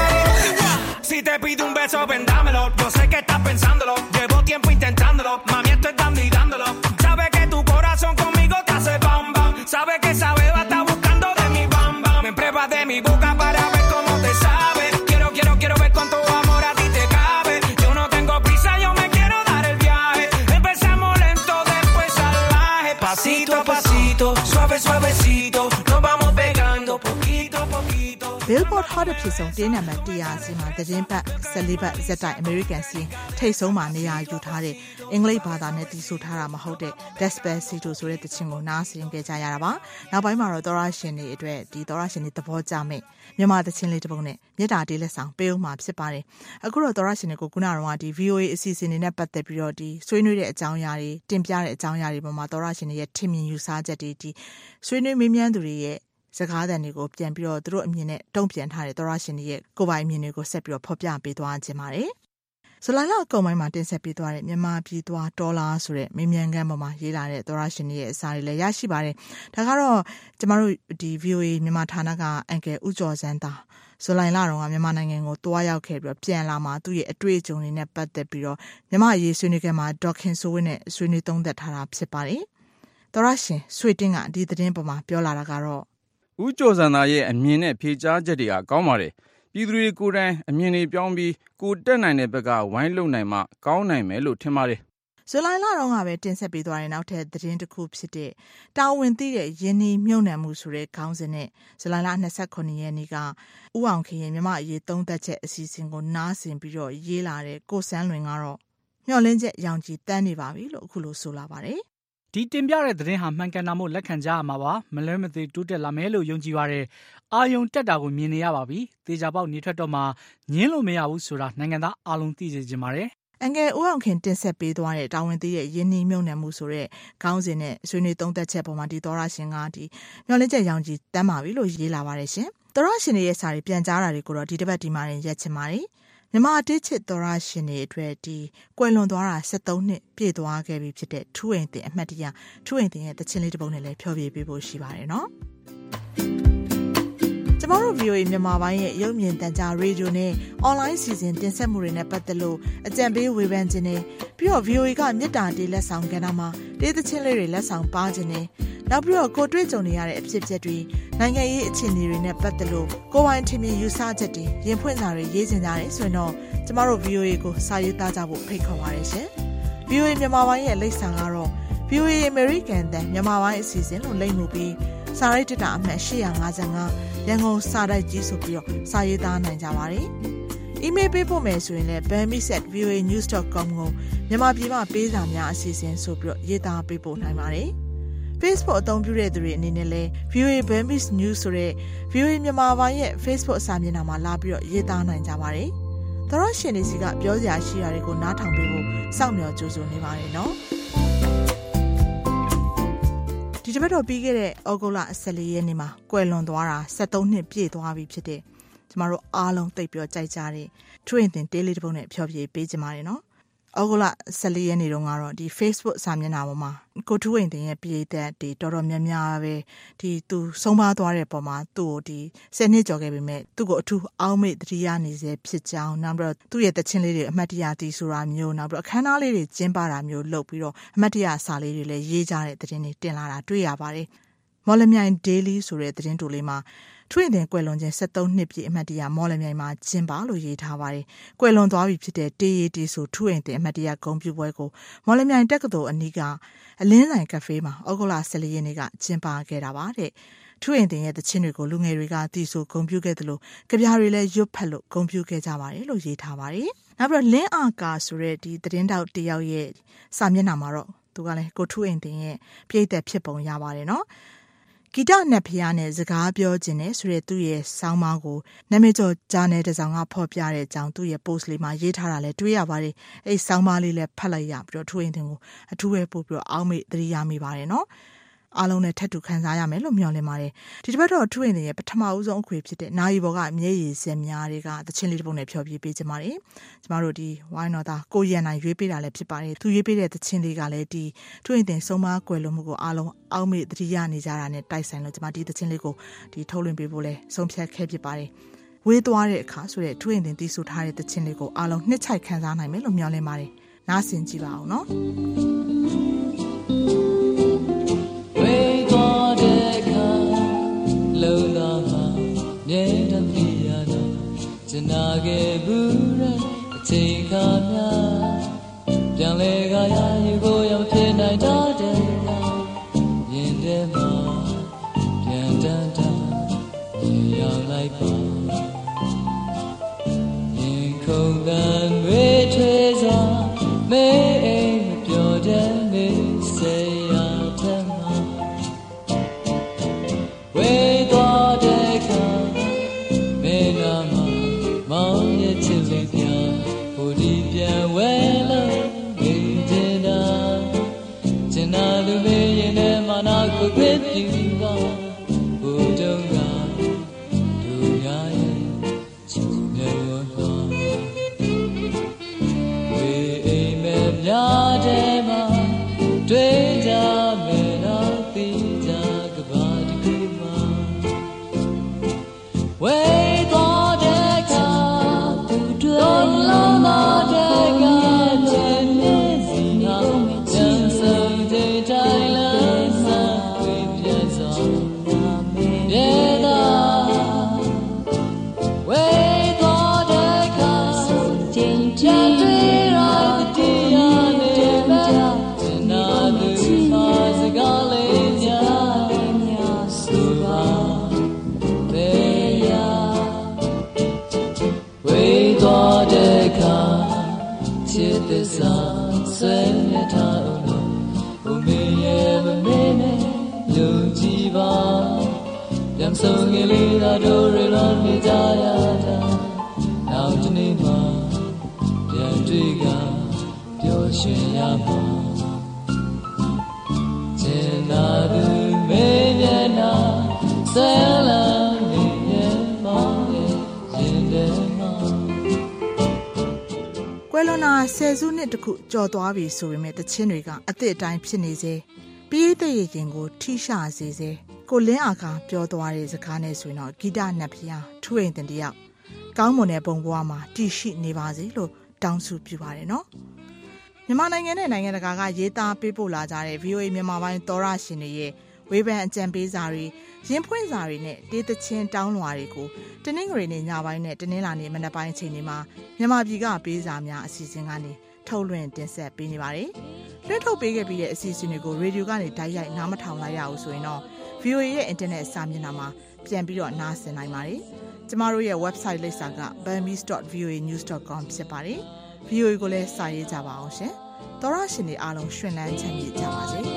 Si te pido un beso, ven dámelo. Yo sé que estás pensándolo. Llevo tiempo intentándolo. Mami, esto es dando y dándolo. Sabes que tu corazón conmigo te hace bam bam. Sabes que esa beba está buscando de mi bam bam. Me pruebas de mi boca para ver cómo te sabe. Quiero ver cuánto amor a ti te cabe. Yo no tengo prisa, yo me quiero dar el viaje. Empezamos lento, después salvaje. Pasito a pasito, suave, suavecito. Nos vamos pegando poquito a poquito. Billboard Hot အဖြစ်ဆုံးတင်းနံပါတ်100စီမှာသတင်းပတ်14ပတ်ဇက်တိုင် American စီထိပ်ဆုံးမှာနေရာယူထားတဲ့အင်္ဂလိပ်ဘာသာနဲ့တည်ဆိုထားတာမဟုတ်တဲ့ Despacito ဆိုတဲ့တခြင်းကိုနားဆင်ကြကြရတာပါနောက်ပိုင်းမှာတော့သောရရှင်တွေအတွက်ဒီသောရရှင်တွေသဘောကျမဲ့မြန်မာတခြင်းလေးတစ်ပုဒ်နဲ့မြေတာတေးလက်ဆောင်ပေးဦးမှာဖြစ်ပါတယ်အခုတော့သောရရှင်တွေကိုခုနကတော့ဒီ VOA အစီအစဉ်တွေနဲ့ပတ်သက်ပြီးတော့ဒီဆွေးနွေးတဲ့အကြောင်းအရာတွေတင်ပြတဲ့အကြောင်းအရာတွေပေါ်မှာသောရရှင်တွေရဲ့ထင်မြင်ယူဆချက်တွေဒီဆွေးနွေးမေးမြန်းသူတွေရဲ့စကားသံတွေကိုပြန်ပြီးတော့သူတို့အမြင်နဲ့တုံ့ပြန်ထားတဲ့သောရရှင်တွေရဲ့ကိုယ်ပိုင်အမြင်တွေကိုဆက်ပြီးတော့ဖော်ပြပေးသွားခြင်းပါတယ်ဇူလိုင်လအကုန်ပိုင်းမှာတင်ဆက်ပေးသွားတဲ့မြန်မာပြည်သွားဒေါ်လာဆိုတဲ့မေးမြန်းခန်းပေါ်မှာရေးလာတဲ့သောရရှင်တွေရဲ့အစာတွေလည်းရရှိပါတယ်ဒါကတော့ကျမတို့ဒီ VOA မြန်မာဌာနကအန်ကယ်ဦးကျော်စန်းသာဇူလိုင်လတုန်းကမြန်မာနိုင်ငံကိုတွားရောက်ခဲ့ပြီးတော့ပြန်လာမှာသူ့ရဲ့အတွေ့အကြုံတွေနဲ့ပတ်သက်ပြီးတော့မြန်မာအရေးဆွေးနွေးခဲ့မှာဒေါက်ခင်ဆိုဝင်းနဲ့ဆွေးနွေးသုံးသပ်ထားတာဖြစ်ပါတယ်သောရရှင်ဆွေတင်းကဒီသတင်းပေါ်မှာပြောလာတာကတော့ဦးကျော်စံသာရဲ့အမြင်နဲ့ဖြေကြားချက်တွေကကောင်းပါတယ်ပြည်သူတွေကိုယ်တိုင်အမြင်တွေပြောင်းပြီးကိုတက်နိုင်တဲ့ဘက်ကဝိုင်းလုံနိုင်မှကောင်းနိုင်မယ်လို့ထင်ပါတယ်ဇူလိုင်လတုန်းကပဲတင်ဆက်ပေးသွားတဲ့နောက်ထပ်သတင်းတစ်ခုဖြစ်တဲ့တာဝန်သိတဲ့ယင်းနှီးမြုပ်နှံမှုဆိုတဲ့ခေါင်းစဉ်နဲ့ဇူလိုင်လ29ရက်နေ့ကဦးအောင်ခင်ရဲ့မြမအရေးသုံးသက်ချက်အစီအစဉ်ကိုနားဆင်ပြီးတော့ရေးလာတဲ့ကိုစန်းလွင်ကတော့မျှော်လင့်ချက်ရောင်ကြီးတန်းနေပါပြီလို့အခုလိုဆိုလာပါတယ်ဒီတင်ပြတဲ့သတင်းဟာမှန်ကန်တာမို့လက်ခံကြရမှာပါမလွဲမသွေတိုးတက်လာမယ်လို့ယုံကြည်ပါတယ်အာယုံတက်တာကိုမြင်နေရပါပြီသေချာပေါက်နေထွက်တော့မှညင်းလို့မရဘူးဆိုတာနိုင်ငံသားအားလုံးသိစေချင်ပါတယ်အငယ်ဦးအောင်ခင်တင်ဆက်ပေးသွားတဲ့တာဝန်သိတဲ့ယင်းနှီးမြုပ်နှံမှုဆိုတဲ့ခေါင်းစဉ်နဲ့ဆွေးနွေးသုံးသက်ချက်ပေါ်မှာဒီသောရရှင်ကဒီမျှော်လင့်ချက်ရောင်ကြီးတန်းပါပြီလို့ရေးလာပါတယ်ရှင်သောရရှင်ရဲ့စာတွေပြန်ကြားတာတွေကိုတော့ဒီတစ်ပတ်ဒီမှာရင်ရက်ချင်ပါတယ်မြန်မာတစ်ချစ်သောရရှင်တွေအတွက်ဒီကွယ်လွန်သွားတာ73နှစ်ပြည့်သွားခဲ့ပြီဖြစ်တဲ့ထူးအိမ်တင်အမှတ်တရထူးအိမ်တင်ရဲ့တခြင်းလေးတစ်ပုဒ်နဲ့လည်းဖျော်ဖြေပေးဖို့ရှိပါတယ်နော်ကျမတို့ VOA မြန်မာပိုင်းရဲ့ရုပ်မြင်သံကြားရေဒီယိုနဲ့ online စီစဉ်တင်ဆက်မှုတွေနဲ့ပတ်သက်လို့အကြံပေးဝေဖန်ခြင်းနဲ့ပြီးတော့ VOA ကမြစ်တာတေးလက်ဆောင်ကဏ္ဍမှာတေးသချင်းလေးတွေလက်ဆောင်ပါခြင်းနဲ့နောက်ပြီးတော့ကိုတွေ့ကြုံနေရတဲ့အဖြစ်အပျက်တွေနိုင်ငံရေးအခြေအနေတွေနဲ့ပတ်သက်လို့ကိုယ်ပိုင်ထင်မြင်ယူဆချက်တွေရင်ဖွင့်စာတွေရေးစင်ကြတယ်ဆိုရင်တော့ကျမတို့ VOA ကိုစာရေးသားကြဖို့ဖိတ်ခေါ်ပါတယ်ရှင်။ VOA မြန်မာပိုင်းရဲ့လိပ်စာကတော့ VOA American တန်မြန်မာပိုင်းအစီအစဉ်လို့လိပ်မှုပြီးစာရိုက်တက်တာအမှတ်855ရန်ကုန်စာတိုက်ကြီးဆိုပြီးတော့စာရေးသားနိုင်ကြပါတယ်။ email ပေးဖို့မယ်ဆိုရင်လည်း bambi@voanews.com ကိုမြန်မာပြည်မှာပေးစာများအစီအစဉ်ဆိုပြီးတော့ရေးသားပေးပို့နိုင်ပါတယ်။ Facebook အသုံးပြုတဲ့သူတွေအနေနဲ့လည်း VOA Bambi News ဆိုတဲ့ VOA မြန်မာပိုင်းရဲ့ Facebook စာမျက်နှာမှာလာပြီးတော့ရေးသားနိုင်ကြပါတယ်။သောရရှင်တွေစီကပြောစရာရှိတာတွေကိုနားထောင်ပေးဖို့စောင့်မျှော်ကြိုးဆိုနေပါတယ်နော်။ဒီတစ်ပတ်တော့ပြီးခဲ့တဲ့ဩဂုတ်လ14ရက်နေ့မှာကွယ်လွန်သွားတာ73နှစ်ပြည့်သွားပြီဖြစ်တဲ့ကျမတို့အားလုံးသိပြီးတော့ကြိုက်ကြတဲ့ထူးအိမ်တင်တေးလေးတစ်ပုဒ်နဲ့ဖျော်ဖြေပေးကြပါတယ်နော်။ဩဂုတ်လ14ရက်နေ့တုန်းကတော့ဒီ Facebook စာမျက်နှာပေါ်မှာကိုထူးအိမ်တင်ရဲ့ပြည်သက်တွေတော်တော်များများပဲဒီသူဆုံးပါသွားတဲ့ပုံမှာသူ့ကိုဒီ10နှစ်ကျော်ခဲ့ပေမဲ့သူ့ကိုအထူးအောက်မေ့တတိယနေစေဖြစ်ကြောင်းနောက်ပြီးတော့သူ့ရဲ့တခြင်းလေးတွေအမှတ်တရတီးဆိုတာမျိုးနောက်ပြီးတော့အခမ်းအနားလေးတွေကျင်းပတာမျိုးလုပ်ပြီးတော့အမှတ်တရစာလေးတွေလည်းရေးကြတဲ့သတင်းတွေတင်လာတာတွေ့ရပါတယ်။မော်လမြိုင် Daily ဆိုတဲ့သတင်းတူလေးမှာထွင့်တင်ကွယ်လွန်ခြင်း73နှစ်ပြည့်အမှတ်တရမော်လမြိုင်မှာကျင်းပလို့ရေးထားပါတယ်။ကွယ်လွန်သွားပြီဖြစ်တဲ့တေးရီတီဆိုထွင့်တင်အမှတ်တရဂုဏ်ပြုပွဲကိုမော်လမြိုင်တက္ကသိုလ်အနီးကအလင်းဆိုင်ကဖေးမှာဩဂုတ်လ14ရက်နေ့ကကျင်းပခဲ့တာပါတဲ့။ထွင့်တင်ရဲ့သချင်းတွေကိုလူငယ်တွေကတီဆိုဂုဏ်ပြုခဲ့သလိုကြပြားတွေလည်းရွတ်ဖတ်လို့ဂုဏ်ပြုခဲ့ကြပါတယ်လို့ရေးထားပါတယ်။နောက်ပြီးတော့လင်းအာကာဆိုတဲ့ဒီသတင်းတောက်တယောက်ရဲ့စာမျက်နှာမှာတော့သူကလည်းကိုထွင့်တင်ရဲ့ပြည့်သက်ဖြစ်ပုံရပါတယ်နော်။ဂီတနဲ့ဖျားနဲ့စကားပြောခြင်းနဲ့ဆိုတဲ့သူ့ရဲ့ဆောင်းပါးကိုနာမည်ကျော်ဂျာနယ်တစ်စောင်ကဖော်ပြတဲ့အကြောင်းသူ့ရဲ့ post လေးမှာရေးထားတာလည်းတွေ့ရပါတယ်။အဲ့ဆောင်းပါးလေးလည်းဖတ်လိုက်ရပြီးတော့ထူးအိမ်တင်ကိုအထူးပဲပို့ပြီးတော့အောက်မေ့သတိရမိပါတယ်နော်။အားလုံးနဲ့ထပ်တူခံစားရမယ်လို့မျှော်လင့်ပါတယ်။ဒီတစ်ပတ်တော့ထူးအိမ်တင်ရဲ့ပထမဦးဆုံးအခွေဖြစ်တဲ့နာရီပေါ်ကမျက်ရည်စက်များတွေကသချင်းလေးတစ်ပုဒ်နဲ့ဖျော်ဖြေပေးကြပါတယ်။ကျမတို့ဒီဝိုင်းတော်သားကိုရန်နိုင်ရွေးပေးတာလည်းဖြစ်ပါတယ်။သူရွေးပေးတဲ့သချင်းလေးကလည်းဒီထူးအိမ်တင်ဆုံးမကွယ်လွန်မှုကိုအားလုံးအောက်မေ့သတိရနေကြတာနဲ့တိုက်ဆိုင်လို့ကျမဒီသချင်းလေးကိုဒီထုတ်လွှင့်ပေးဖို့လဲဆုံးဖြတ်ခဲ့ဖြစ်ပါတယ်။ဝေးသွားတဲ့အခါဆိုတဲ့ထူးအိမ်တင်တီးဆိုထားတဲ့သချင်းလေးကိုအားလုံးနှစ်ချိုက်ခံစားနိုင်မယ်လို့မျှော်လင့်ပါတယ်။နားဆင်ကြည့်ပါအောင်နော်။လုံလာမှာမြဲတမ်းပြရတော့ကျင်နာခဲ့ဘူးတဲ့အချိန်ခါများပြန်လဲကရယူကိုရောက်ဖြစ်နိုင်တော့တယ်ရင်ထဲမှာပြန်တန်းတန်းရောက်လိုက်ပါရင်ခုန်ကန်တွေထွေးစွာမေးအိမ်မပြောတဲ့မေးစေရတဲ့မှာဝေးသွားတဲ့ခါမေးနာမှာမောင်ရဲ့ချစ်လေးပြဟိုဒီပြန်ဝဲလို့နေချင်တာကျင်နာသူမေးရင်လည်းမနာကိုပြည့်ပြူပါဘုဒ္ဓကဒုညာရဲ့ချစ်မြေရောနာဝေးအိမ်မဲ့များတဲ့မှာတွေ့ကြမယ်တော့သိကြကဘာတကူမှာဝေးသွားတဲ့ခါသူတို့လုံးလာတဲ့ကချင်နေစီနာချမ်းစုံတဲ့တိုင်းလာစားတွေ့ပြန်စောတဲ့သာဝေးသွားတဲ့ခါချင်ချင်တွေ့ရတဲ့တရားနဲ့ကျင်နာသူပါစကားလေးများဆိုပါဝေးသွားတဲ့ခါချစ်သစ္စာဆွေးမြထားလို့ဘုမေရဲ့မမေနဲ့လူကြည့်ပါပြန်ဆုံးကလေးသာတို့ရလွန်နေကြရတာနောက်တနေ့မှပြန်တွေ့ကပျော်ရွှင်ရမှာကျင်နာသူမေမျက်နှာဆဲလာနေရဲ့မောင်ရဲ့ရင်ထဲမှာကွယ်လွန်တာ10စုနှစ်တခုကြော်သွားပြီဆိုပေမဲ့တချင်းတွေကအသစ်အတိုင်းဖြစ်နေစေပြည်သက်ရခင်ကိုထိရှစေစေကိုလင်းအာကာပြောသွားတဲ့စကားနဲ့ဆိုရင်တော့ဂီတနတ်ဖျားထူအိမ်တင်တယောက်ကောင်းမွန်တဲ့ပုံပွားမှာတည်ရှိနေပါစေလို့တောင်းဆိုပြုပါတယ်နော်မြန်မာနိုင်ငံနဲ့နိုင်ငံတကာကရေးသားပေးပို့လာကြတဲ့ VOA မြန်မာပိုင်းသောရရှင်တွေရဲ့ဝေဖန်အကြံပေးစာတွေရင်ဖွင့်စာတွေနဲ့တေးသချင်းတောင်းလွှာတွေကိုတနင်္ဂနွေနေ့ညပိုင်းနဲ့တနင်္လာနေ့မနက်ပိုင်းအချိန်တွေမှာမြန်မာပြည်ကပေးစာများအစီအစဉ်ကနေထုတ်လွှင့်တင်ဆက်ပေးနေပါတယ်။လွှင့်ထုတ်ပေးခဲ့ပြီးတဲ့အစီအစဉ်တွေကိုရေဒီယိုကနေတိုက်ရိုက်နားမထောင်လိုက်ရဘူးဆိုရင်တော့ VOA ရဲ့ internet စာမျက်နှာမှာပြန်ပြီးတော့နားဆင်နိုင်ပါတယ်။ကျမတို့ရဲ့ website လိပ်စာက burmese.voanews.com ဖြစ်ပါတယ်။ VOA ကိုလည်းစာရေးကြပါအောင်ရှင်။သောရရှင်တွေအားလုံးရှင်လန်းချမ်းမြေ့ကြပါစေ။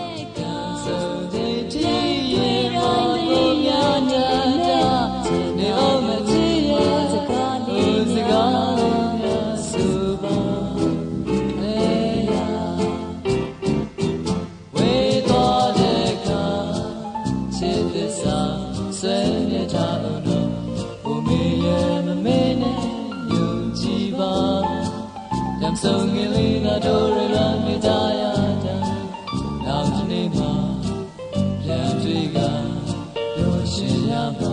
So ngili na dore la mi daya da now tni ma pyan twi ga pyo shin ya ma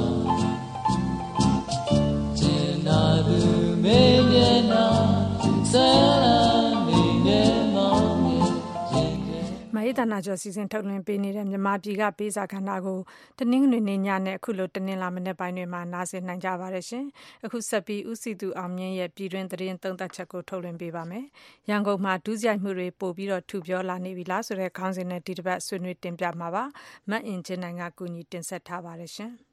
chin na du me myan na sa mi ne ma မအေးတနာကျော်စီစဉ်ထုတ်လွှင့်ပေးနေတဲ့မြန်မာပြည်ကပေးစာခန္ဓာကိုတနင်္ဂနွေနေ့ညနဲ့အခုလိုတနင်္လာမနေ့ပိုင်းတွေမှာနားဆင်နိုင်ကြပါရရှင်။အခုဆက်ပြီးဦးစီသူအောင်မြင့်ရဲ့ပြည်တွင်းသတင်းသုံးသပ်ချက်ကိုထုတ်လွှင့်ပေးပါမယ်။ရန်ကုန်မှာဒုစရိုက်မှုတွေပို့ပြီးတော့ထူပြောလာနေပြီလားဆိုတဲ့ခေါင်းစဉ်နဲ့ဒီတစ်ပတ်ဆွေးနွေးတင်ပြမှာပါ။မတ်အင်ချင်းနိုင်ကကူညီတင်ဆက်ထားပါရရှင်။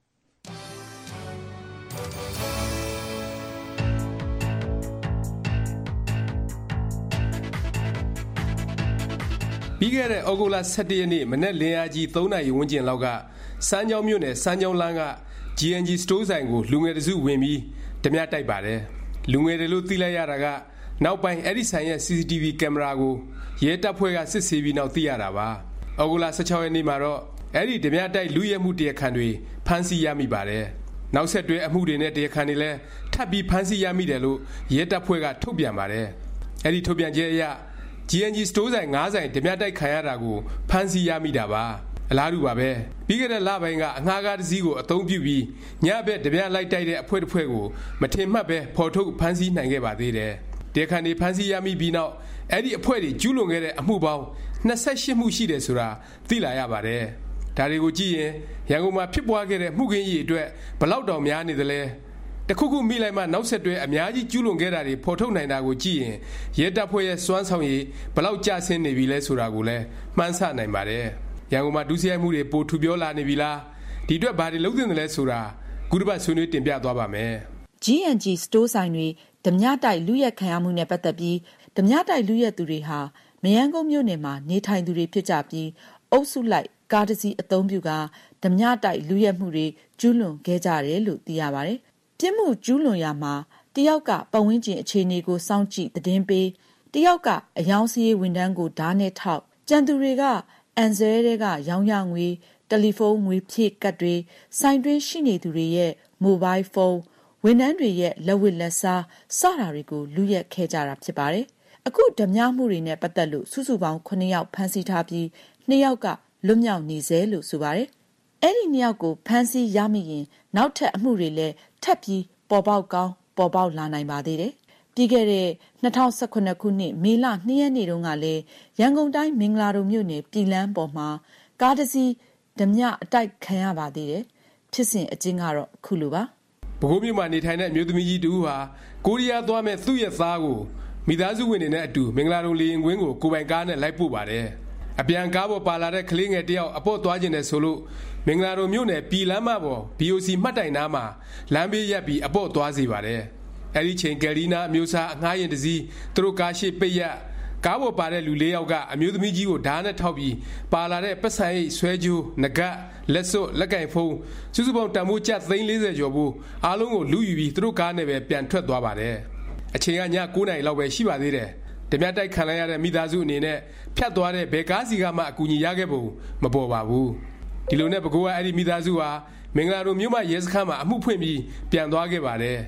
ပြီးခဲ့တဲ့ဩဂုတ်လ17ရက်နေ့မနက်လင်းအားကြီး3နာရီဝန်းကျင်လောက်ကစမ်းချောင်းမြို့နယ်စမ်းချောင်းလမ်းက GNG စတိုးဆိုင်ကိုလူငယ်တစုဝင်ပြီးဓမြတိုက်ပါတယ်လူငယ်တွေလို့သိလိုက်ရတာကနောက်ပိုင်းအဲ့ဒီဆိုင်ရဲ့ CCTV ကင်မရာကိုရဲတပ်ဖွဲ့ကစစ်ဆေးပြီးနောက်သိရတာပါဩဂုတ်လ16ရက်နေ့မှာတော့အဲ့ဒီဓမြတိုက်လူရဲမှုတရားခံတွေဖမ်းဆီးရမိပါတယ်နောက်ဆက်တွဲအမှုတွေနဲ့တရားခံတွေလည်းထပ်ပြီးဖမ်းဆီးရမိတယ်လို့ရဲတပ်ဖွဲ့ကထုတ်ပြန်ပါတယ်အဲ့ဒီထုတ်ပြန်ချက်အရGNG စတိုးဆိုင်9ဆိုင်ဓမြတိုက်ခံရတာကိုဖမ်းဆီးရမိတာပါအလားတူပါပဲပြီးခဲ့တဲ့လပိုင်းကအငှားကားတစ်စီးကိုအသုံးပြုပြီးညဘက်ဓမြလိုက်တိုက်တဲ့အဖွဲ့တစ်ဖွဲ့ကိုမထင်မှတ်ပဲဖော်ထုတ်ဖမ်းဆီးနိုင်ခဲ့ပါသေးတယ်တရားခံတွေဖမ်းဆီးရမိပြီးနောက်အဲ့ဒီအဖွဲ့တွေကျူးလွန်ခဲ့တဲ့အမှုပေါင်း28မှုရှိတယ်ဆိုတာသိလာရပါတယ်ဒါတွေကိုကြည့်ရင်ရန်ကုန်မှာဖြစ်ပွားခဲ့တဲ့မှုခင်းကြီးအတွက်ဘလောက်တောင်များနေသလဲတခုခုမိလိုက်မှနောက်ဆက်တွဲအများကြီးကျူးလွန်ခဲ့တာတွေဖော်ထုတ်နိုင်တာကိုကြည့်ရင်ရဲတပ်ဖွဲ့ရဲ့စွမ်းဆောင်ရည်ဘလောက်ကျဆင်းနေပြီလဲဆိုတာကိုလည်းမှန်းဆနိုင်ပါတယ်ရန်ကုန်မှာဒုစရိုက်မှုတွေပိုထူပြောလာနေပြီလားဒီအတွက်ဘာတွေလုပ်သင့်တယ်လဲဆိုတာခုတစ်ပတ်ဆွေးနွေးတင်ပြသွားပါမယ် GNG စတိုးဆိုင်တွေဓမြတိုက်လူရက်ခံရမှုနဲ့ပတ်သက်ပြီးဓမြတိုက်လူရက်သူတွေဟာမရန်ကုန်မြို့နယ်မှာနေထိုင်သူတွေဖြစ်ကြပြီးအုပ်စုလိုက်ကားတစ်စီးအသုံးပြုကဓမြတိုက်လူရက်မှုတွေကျူးလွန်ခဲ့ကြတယ်လို့သိရပါတယ်ပြစ်မှုကျူးလွန်ရာမှာတယောက်ကပတ်ဝန်းကျင်အခြေအနေကိုစောင့်ကြည့်သတင်းပေးတယောက်ကအယောင်စည်းဝန်ထမ်းကိုဓာတ်နဲ့ထောက်ကြံသူတွေကအန်ဆဲတွေကရောင်းရငွေတယ်လီဖုန်းငွေဖြည့်ကတ်တွေဆိုင်တွင်းရှိနေသူတွေရဲ့မိုဘိုင်းဖုန်းဝန်ထမ်းတွေရဲ့လက်ဝတ်လက်စားစတာတွေကိုလူရက်ခဲ့ကြတာဖြစ်ပါတယ်အခုဓမြမှုတွေနဲ့ပတ်သက်လို့စုစုပေါင်း9ယောက်ဖမ်းဆီးထားပြီး2ယောက်ကလွတ်မြောက်နေစေလို့ဆိုပါတယ်အဲ့ဒီ2ယောက်ကိုဖမ်းဆီးရမိရင်နောက်ထပ်အမှုတွေလည်းထပ်ပြီးပေါ်ပေါက်ကောင်းပေါ်ပေါက်လာနိုင်ပါသေးတယ်ပြီးခဲ့တဲ့2019ခုနှစ်မေလ2ရက်နေ့တုန်းကလည်းရန်ကုန်တိုင်းမင်္ဂလာဒုံမြို့နယ်ပြည်လန်းပေါ်မှာကားတစ်စီးဓမြအတိုက်ခံရပါသေးတယ်ဖြစ်စဉ်အကျဉ်းကတော့အခုလိုပါပဲခူးမြို့မှာနေထိုင်တဲ့အမျိုးသမီးကြီးတူဟာကိုရီးယားသွားမဲ့သူ့ရဲ့သားကိုမိသားစုဝင်တွေနဲ့အတူမင်္ဂလာဒုံလေရင်ကွင်းကိုကိုပိုင်ကားနဲ့လိုက်ပို့ပါတယ်အပြန်ကားပေါ်ပါလာတဲ့ကလေးငယ်တယောက်အပေါ့သွားခြင်းနဲ့ဆိုလို့မင်္ဂလာဒုံမြို့နယ်ပြည်လမ်းမပေါ် BOC မှတ်တိုင်နားမှာလမ်းဘေးရပ်ပြီးအပေါ့သွားစေပါတယ်အဲ့ဒီချိန်ကယ်လီနာအမျိုးသားအငှားရင်တစ်စီးသူတို့ကားရှိပိတ်ရက်ကားပေါ်ပါတဲ့လူ၄ယောက်ကအမျိုးသမီးကြီးကိုဓာတ်နဲ့ထောက်ပြီးပါလာတဲ့ပတ်စံအိတ်ဆွဲကြိုးငကတ်လက်စွပ်လက်ကင်ဖုံးစုစုပေါင်းတန်ဖိုးကျပ်340ကျော်ဖို့အားလုံးကိုလူယူပြီးသူတို့ကားနဲ့ပဲပြန်ထွက်သွားပါတယ်အချိန်ကည9နာရီလောက်ပဲရှိပါသေးတယ်ဓမြတိုက်ခံလိုက်ရတဲ့မိသားစုအနေနဲ့ဖြတ်သွားတဲ့ဘယ်ကားစီကမှအကူအညီရခဲ့ပုံမပေါ်ပါဘူးဒီလိုနဲ့ပဲခူးကအဲ့ဒီမိသားစုဟာမင်္ဂလာဒုံမြို့မှာရဲစခန်းမှာအမှုဖွင့်ပြီးပြန်သွားခဲ့ပါတယ်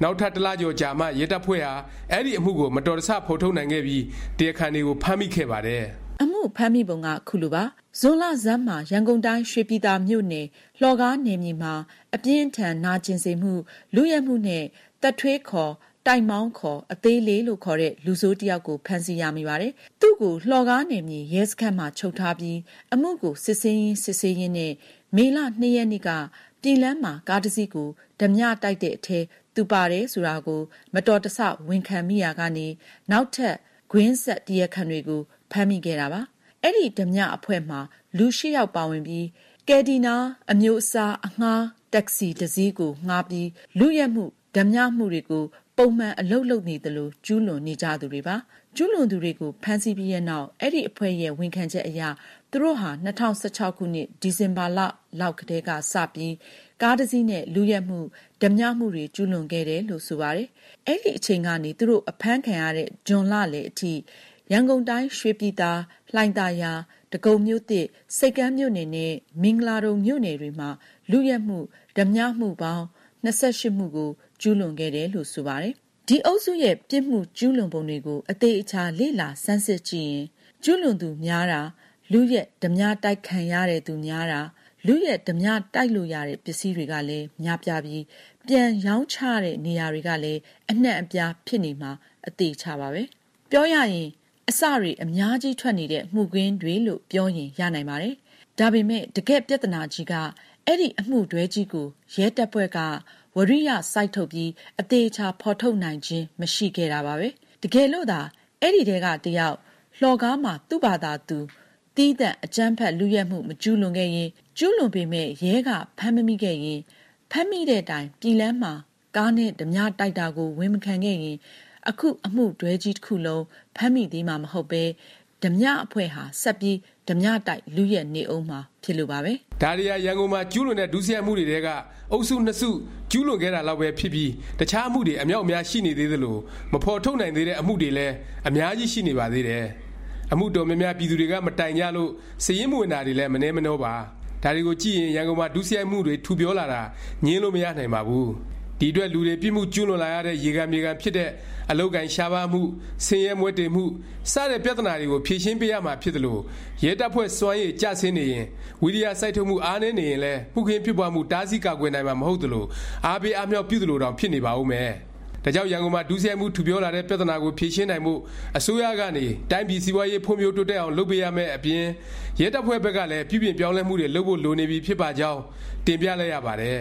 နောက်ထပ်တစ်လကျော်ကြာမှရဲတပ်ဖွဲ့ဟာအဲ့ဒီအမှုကိုမတော်တဆဖော်ထုတ်နိုင်ခဲ့ပြီးတရားခံတွေကိုဖမ်းမိခဲ့ပါတယ်အမှုဖမ်းမိပုံကခုလိုပါဇွန်လဇန်းမှာရန်ကုန်တိုင်းရွှေပြည်သာမြို့နယ်လှော်ကားနယ်မြေမှာအပြင်းထန်နာကျင်စေမှုလူရဲမှုနဲ့တပ်ထွေးခေါ်တိုင်မောင်းခေါ်အသေးလေးလို့ခေါ်တဲ့လူဆိုးတယောက်ကိုဖမ်းဆီးရမိပါတယ်။သူ့ကိုလှော်ကားနယ်မြေရဲစခန်းမှာချုပ်ထားပြီးအမှုကိုစစ်ဆေးရင်းနဲ့မေလ2 ရက်နေ့ကပြည်လန်းမှာကားတစ်စီးကိုဓမြတိုက်တဲ့အထဲသူပါတယ်ဆိုတာကိုမတော်တဆဝန်ခံမိရာကနေနောက်ထပ်ဂွင်းဆက်တရားခံတွေကိုဖမ်းမိခဲ့တာပါ။အဲ့ဒီဓမြအဖွဲ့မှာလူ8 ယောက်ပါဝင်ပြီးကယ်ဒီနာအမျိုးအစားအငှားတက္ကစီတစ်စီးကိုငှားပြီးလူရဲမှုဓမြမှုတွေကိုပုံမှန်အလုပ်လုပ်နေတယ်လို့ကျူးလွန်နေကြသူတွေပါကျူးလွန်သူတွေကိုဖမ်းဆီးပြီးတဲ့နောက်အဲ့ဒီအဖွဲ့ရဲ့ဝန်ခံချက်အရသူတို့ဟာ2016ခုနှစ်ဒီဇင်ဘာလလောက်ကတည်းကစပြီးကားတစ်စီးနဲ့လူရဲမှုဓမြမှုတွေကျူးလွန်ခဲ့တယ်လို့ဆိုပါတယ်အဲ့ဒီအချိန်ကနေသူတို့အဖမ်းခံရတဲ့ဂျွန်လလေအထိရန်ကုန်တိုင်းရွှေပြည်သာလှိုင်သာယာဒဂုံမြို့သစ်စိတ်ကမ်းမြို့နယ်နဲ့မင်္ဂလာတုံမြို့နယ်တွေမှာလူရဲမှုဓမြမှုပေါင်း28မှုကိုကျူးလွန်ခဲ့တယ်လို့ဆိုပါတယ်။ဒီအုပ်စုရဲ့ပြစ်မှုကျူးလွန်ပုံတွေကိုအသေးအချာလေ့လာဆန်းစစ်ကြည့်ရင်ကျူးလွန်သူများတာလူရဲ့ဓမြတိုက်ခံရတဲ့သူများတာလူရဲ့ဓမြတိုက်လို့ရတဲ့ပစ္စည်းတွေကလည်းများပြားပြီးပြန်ရောင်းချတဲ့နေရာတွေကလည်းအနှံ့အပြားဖြစ်နေမှာအသေးချပါပဲ။ပြောရရင်အစတွေအများကြီးထွက်နေတဲ့မှုကွင်းတွေလို့ပြောရင်ရနိုင်ပါတယ်။ဒါပေမဲ့တကယ်ပြဿနာကြီးကအဲ့ဒီအမှုတွဲကြီးကိုရဲတပ်ဖွဲ့ကဝရိယစိုက်ထုတ်ပြီးအသေးချာဖော်ထုတ်နိုင်ခြင်းမရှိခဲ့တာပါပဲတကယ်လို့သာအဲ့ဒီတဲကတယောက်လှော်ကားမှာသူ့ဘာသာသူတီးတဲ့အကြမ်းဖက်လူရဲမှုမကျူးလွန်ခဲ့ရင်ကျူးလွန်ပေမဲ့ရဲကဖမ်းမမိခဲ့ရင်ဖမ်းမိတဲ့တိုင်ပြည်လန်းမှာကားနဲ့ဓမြတိုက်တာကိုဝန်မခံခဲ့ရင်အခုအမှုတွဲကြီးတစ်ခုလုံးဖမ်းမိသေးမှာမဟုတ်ပဲဓမြအဖွဲ့ဟာဆက်ပြီးဓမြတိုက်လူရဲနေအောင်မှာဖြစ်လို့ပါပဲဒါရီယာရန်ကုန်မှာကျူးလွန်တဲ့ဒုစရိုက်မှုတွေတဲကအုပ်စု2စုကျူးလွန်ခဲ့တာလောက်ပဲဖြစ်ပြီးတခြားအမှုတွေအများအများရှိနေသေးသလိုမဖော်ထုတ်နိုင်သေးတဲ့အမှုတွေလည်းအများကြီးရှိနေပါသေးတယ်အမှုတော်များများပြည်သူတွေကမတိုင်ကြလို့စည်ရင်းမဝင်တာတွေလည်းမနှဲမနှောပါဒါတွေကိုကြည့်ရင်ရန်ကုန်မှာဒုစရိုက်မှုတွေထူပြောလာတာငြင်းလို့မရနိုင်ပါဘူးဒီအတွက်လူတွေပြစ်မှုကျူးလွန်လာရတဲ့ရေကံမြေကံဖြစ်တဲ့အလုတ်ကန်ရှားပါမှုဆင်းရဲမွဲတေမှုစတဲ့ပြဿနာတွေကိုဖြေရှင်းပေးရမှာဖြစ်တယ်လို့ရဲတပ်ဖွဲ့စွမ်းရည်ကြဆင်းနေရင်ဝိရိယစိုက်ထုတ်မှုအားနည်းနေရင်လည်းမှုခင်းဖြစ်ပွားမှုတားဆီးကာကွယ်နိုင်မှာမဟုတ်တယ်လို့အားပေးအားမြောက်ပြုတယ်လို့တောင်ဖြစ်နေပါဦးမယ်ဒါကြောင့်ရန်ကုန်မှာဒုစရိုက်မှုထူပြောလာတဲ့ပြဿနာကိုဖြေရှင်းနိုင်မှုအစိုးရကနေတိုင်းပြည်စီးပွားရေးဖွံ့ဖြိုးတိုးတက်အောင်လုပ်ပေးရမယ်အပြင်ရဲတပ်ဖွဲ့ဘက်ကလည်းပြုပြင်ပြောင်းလဲမှုတွေလုပ်ဖို့လိုနေပြီဖြစ်ပါကြောင်းတင်ပြလိုက်ရပါတယ်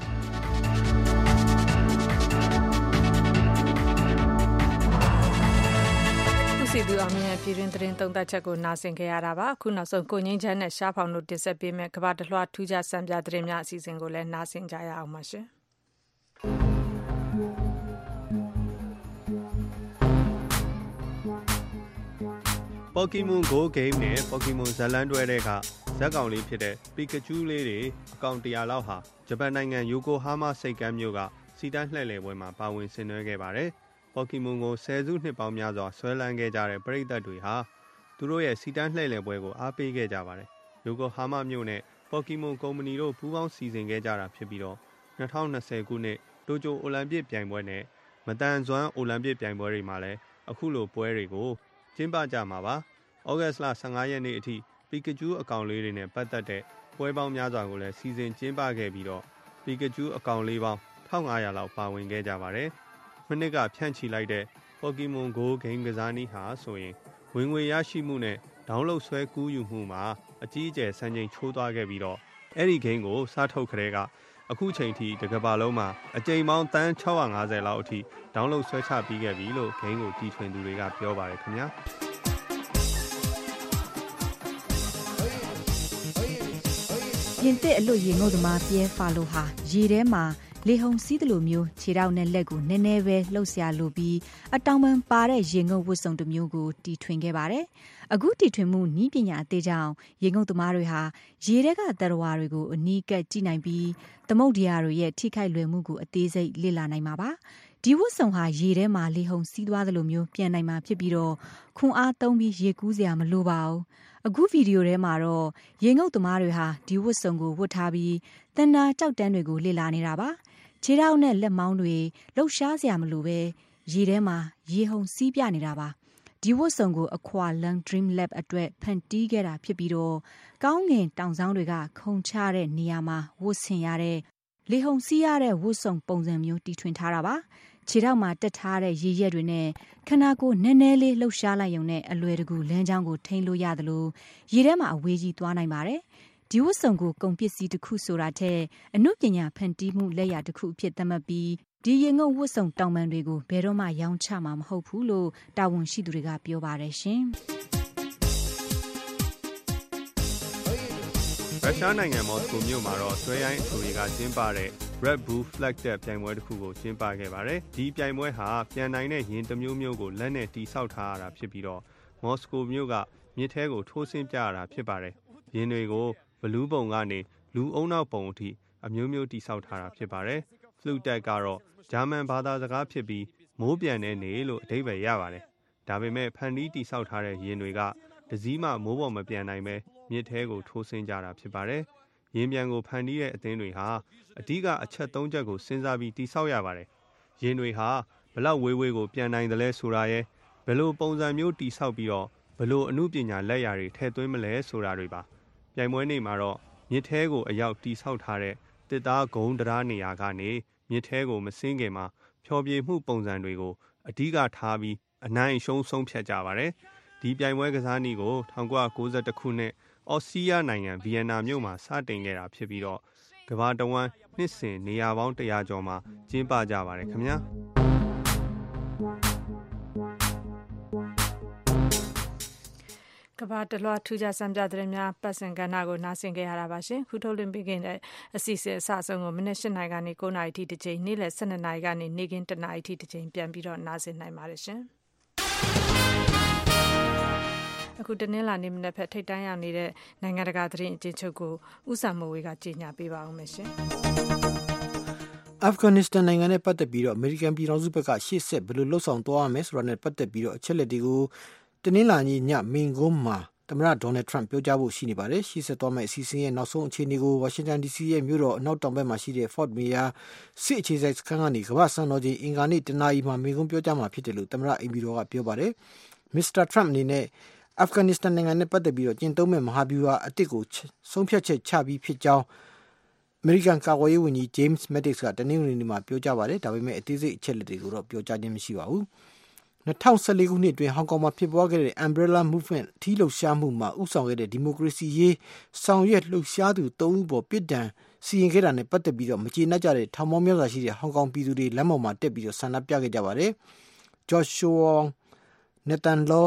စီသူအောင်မြင်ပြည်တွင်သတင်းသုံးသပ်ချက်ကိုနားဆင်ခဲ့ရတာပါအခုနောက်ဆုံးကိုငင်းချမ်းနဲ့ရှားဖောင်တို့တင်ဆက်ပေးမယ်ကမ္ဘာတလွှာထူးခြားစံပြသတင်းများအစီအစဉ်ကိုလည်းနားဆင်ကြရအောင်ပါရှင်ပေါကီမွန် Go Game နဲ့ပေါကီမွန်ဇလန်တွဲတဲ့ကဇက်ကောင်လေးဖြစ်တဲ့ပီကချူးလေးတွေအကောင်100လောက်ဟာဂျပန်နိုင်ငံယိုကိုဟာမာစိတ်ကမ်းမြို့ကစီတန်းလှည့်လည်ပွဲမှာပါဝင်ဆင်နွှဲခဲ့ပါတယ်ပေါကီမွန်ကို10စုနှစ်ပေါင်းများစွာဆွဲလန်းခဲ့ကြတဲ့ပရိသတ်တွေဟာသူတို့ရဲ့စီတန်းလှည့်လည်ပွဲကိုအားပေးခဲ့ကြပါတယ်။ယိုကိုဟာမာမြို့နဲ့ပေါကီမွန်ကုမ္ပဏီတို့ပူးပေါင်းစီစဉ်ခဲ့ကြတာဖြစ်ပြီးတော့2020ခုနှစ်တိုကျိုအိုလံပစ်ပြိုင်ပွဲနဲ့မတန်ဇွမ်းအိုလံပစ်ပြိုင်ပွဲတွေမှာလည်းအခုလိုပွဲတွေကိုကျင်းပကြမှာပါ။ဩဂတ်စ်လ15ရက်နေ့အထိပီကချူးအကောင်လေးတွေနဲ့ပတ်သက်တဲ့ပွဲပေါင်းများစွာကိုလည်းစီစဉ်ကျင်းပခဲ့ပြီးတော့ပီကချူးအကောင်လေးပေါင်း1500လောက်ပါဝင်ခဲ့ကြပါတယ်။မနစ်ကဖြန့်ချီလိုက်တဲ့ Pokemon Go Game ကစားနည်းဟာဆိုရင်ဝင်ငွေရရှိမှုနဲ့ဒေါင်းလုဒ်ဆွဲကူးယူမှုမှာအကြီးအကျယ်စံချိန်ချိုးသွားခဲ့ပြီးတော့အဲ့ဒီ game ကိုစားထုတ်ခရဲကအခုချိန်ထိတစ်ကမ္ဘာလုံးမှာအကြိမ်ပေါင်းတန်း650လောက်အထိဒေါင်းလုဒ်ဆွဲချပြီးခဲ့ပြီလို့ game ကိုတီထွင်သူတွေကပြောပါတယ်ခင်ဗျာရင်သစ်အလွတ်ရေငုတ်သမားပြဲဖာလိုဟာရေထဲမှာလေဟုန်စီးသလိုမျိုးခြေထောက်နဲ့လက်ကိုနည်းနည်းပဲလှုပ်ရှားလိုပြီးအတောင်ပံပါတဲ့ရေငုတ်ဝတ်စုံတစ်မျိုးကိုတီထွင်ခဲ့ပါတယ်။အခုတီထွင်မှုနည်းပညာအသေးကြောင့်ရေငုတ်သမားတွေဟာရေထဲကသတ္တဝါတွေကိုအနီးကပ်ကြည့်နိုင်ပြီးသမုဒ္ဒရာတွေရဲ့ထိခိုက်လွယ်မှုကိုအသေးစိတ်လေ့လာနိုင်မှာပါ။ဒီဝတ်စုံဟာရေထဲမှာလေဟုန်စီးသွားသလိုမျိုးပြန်နိုင်မှာဖြစ်ပြီးတော့ခွန်အားသုံးပြီးရေကူးစရာမလိုပါဘူး။အခုဗီဒီယိုထဲမှာတော့ရေငုတ်သမားတွေဟာဒီဝတ်စုံကိုဝတ်ထားပြီးတန်တာကြောက်တန်းတွေကိုလေ့လာနေတာပါ။ခြေထောက်နဲ့လက်မောင်းတွေလှုပ်ရှားစရာမလိုပဲရေထဲမှာရေဟုန်စီးပြနေတာပါဒီဝတ်စုံကို Aqualung Dream Lab အတွက်ဖန်တီးခဲ့တာဖြစ်ပြီးတော့ကောင်းငင်တောင်စောင်းတွေကခုန်ချတဲ့နေရာမှာဝတ်ဆင်ရတဲ့လေဟုန်စီးရတဲ့ဝတ်စုံပုံစံမျိုးတီထွင်ထားတာပါခြေထောက်မှာတက်ထားတဲ့ရေရက်တွေနဲ့ခန္ဓာကိုယ်နည်းနည်းလေးလှုပ်ရှားလိုက်ရုံနဲ့အလွယ်တကူလမ်းကြောင်းကိုထိန်းလို့ရတယ်လို့ရေထဲမှာအဝေးကြီးသွားနိုင်ပါတယ်ဒီဝတ်စုံကိုကုန်ပစ္စည်းတစ်ခုဆိုတာထက်အမှုပညာဖန်တီးမှုလက်ရာတစ်ခုအဖြစ်သတ်မှတ်ပြီးဒီရေငုပ်ဝတ်စုံတောင်ပန်တွေကိုဘယ်တော့မှရောင်းချမှာမဟုတ်ဘူးလို့တာဝန်ရှိသူတွေကပြောပါတယ်ရှင်ရုရှားနိုင်ငံမော်စကိုမြို့မှာတော့ဆွဲရိုင်းအထူတွေကကျင်းပတဲ့ Red Bull Flag တဲ့ပြိုင်ပွဲတစ်ခုကိုကျင်းပခဲ့ပါတယ်။ဒီပြိုင်ပွဲဟာပြန်နိုင်တဲ့ယင်တစ်မျိုးမျိုးကိုလက်နဲ့တီဆောက်ထားရတာဖြစ်ပြီးတော့မော်စကိုမြို့ကမြစ်ထဲကိုထိုးဆင်းပြရတာဖြစ်ပါတယ်။ယင်တွေကိုဘလူးပုံကနေလူအုံနောက်ပုံအထိအမျိုးမျိုးတီဆောက်ထားတာဖြစ်ပါတယ်။ Flug တက်ကတော့ဂျာမန်ဘာသာစကားဖြစ်ပြီးမိုးပြန်တဲ့နေလို့အဓိပ္ပာယ်ရပါတယ်။ဒါပေမဲ့ဖန်တီးတီဆောက်ထားတဲ့ယင်တွေကတစည်းမှမိုးပေါ်မပြန်နိုင်ပဲမြစ်ထဲကိုထိုးဆင်းကြတာဖြစ်ပါတယ်။ယင်ပြန်ကိုဖန်တီးတဲ့အသင်းတွေဟာအဓိကအချက်၃ချက်ကိုစဉ်းစားပြီးတိဆောက်ရပါတယ်။ယင်တွေဟာဘလောက်ဝေးဝေးကိုပြန်နိုင်တယ်လဲဆိုတာရဲ့ဘယ်လိုပုံစံမျိုးတိဆောက်ပြီးတော့ဘယ်လိုအမှုပညာလက်ရာတွေထည့်သွင်းမလဲဆိုတာတွေပါ။ပြိုင်ပွဲနေ့မှာတော့မြစ်ထဲကိုအရောက်တိဆောက်ထားတဲ့တစ်သားဂုံးတရားနေရာကနေမြစ်ထဲကိုမဆင်းခင်မှာဖြောပြမှုပုံစံတွေကိုအဓိကထားပြီးအနိုင်ရှုံးဆုံးဖြတ်ကြပါတယ်။ဒီပြိုင်ပွဲကစားနည်းကို1992ခုနှစ်အော်စတြီးယားနိုင်ငံဗီယက်နာမြို့မှာစတင်ခဲ့တာဖြစ်ပြီးတော့ကမ္ဘာတဝန်းနှစ်စဉ်နေရာပေါင်း100ကျော်မှာကျင်းပကြပါတယ်ခင်ဗျာကဘာတလွားထူးခြားစံပြတဲ့များပတ်စင်ကဏ္ဍကိုနားဆင်ခဲ့ရတာပါရှင်ခုထုတ်လွှင့်ပေးခဲ့တဲ့အစီအစဉ်အစအဆုံးကိုမိနစ်8နာရီကနေ9နာရီထိတစ်ချိန်နေ့လယ်12နာရီကနေနေ့ကင်း1နာရီထိတစ်ချိန်ပြန်ပြီးတော့နားဆင်နိုင်ပါတယ်ရှင်အခုတနင်္လာနေ့မနက်ဖက်ထိတ်တန်းရောက်နေတဲ့နိုင်ငံတကာသတင်းအကျဉ်းချုပ်ကိုဥဆောင်မဝေကကြေညာပေးပါအောင်မယ်ရှင်အာဖဂန်နစ္စတန်နိုင်ငံနဲ့ပတ်သက်ပြီးတော့အမေရိကန်ပြည်ထောင်စုဘက်ကရှေ့ဆက်ဘယ်လိုလှုပ်ဆောင်သွားရမလဲဆိုတာနဲ့ပတ်သက်ပြီးတော့အချက်လက်တွေကိုတနင်္လာနေ့ညမိန့်ခွန်းမှာသမ္မတဒေါ်နယ်ထရန့်ပြောကြားဖို့ရှိနေပါတယ်ရှေ့ဆက်သွားမယ့်အစီအစဉ်ရဲ့နောက်ဆုံးအခြေအနေကိုဝါရှင်တန် DC ရဲ့မြို့တော်အနောက်တောင်ဘက်မှာရှိတဲ့ Fort Meade စစ်အခြေစိုက်စခန်းကနေကမ္ဘာ့စံတော်ချိန်အင်္ဂါနေ့တနာရီမှာမိန့်ခွန်းပြောကြားမှာဖြစ်တယ်လို့သမ္မတအိမ်ဖြူတော်ကပြောပါတယ်မစ္စတာထရန့်အနေနဲ့အာဖဂန်နစ္စတန်နိုင်ငံနဲ့ပတ်သက်ပြီးတော့ကျင့်သုံးမဲ့မဟာဗျူဟာအသစ်ကိုဆုံးဖြတ်ချက်ချပြီးဖြစ်ကြောင်းအမေရိကန်ကာကွယ်ရေးဝန်ကြီး James Mattis ကတနင်္ဂနွေနေ့မှာပြောကြားပါတယ်ဒါပေမဲ့အသေးစိတ်အချက်လက်တွေကိုတော့ပြောကြားခြင်းမရှိပါဘူး2014ခုနှစ်အတွင်းဟောင်ကောင်မှာဖြစ်ပွားခဲ့တဲ့ Umbrella Movement ထီးလှုပ်ရှားမှုမှာဥဆောင်ခဲ့တဲ့ဒီမိုကရေစီရေးဆောင်ရွက်လှုပ်ရှားသူ3ဦးပေါ်ပြစ်ဒဏ်စီရင်ခဲ့တာနဲ့ပတ်သက်ပြီးတော့မကျေနပ်ကြတဲ့ထောင်ပေါင်းများစွာရှိတဲ့ဟောင်ကောင်ပြည်သူတွေလမ်းပေါ်မှာတက်ပြီးတော့ဆန္ဒပြခဲ့ကြပါတယ် Joshua Nathan Law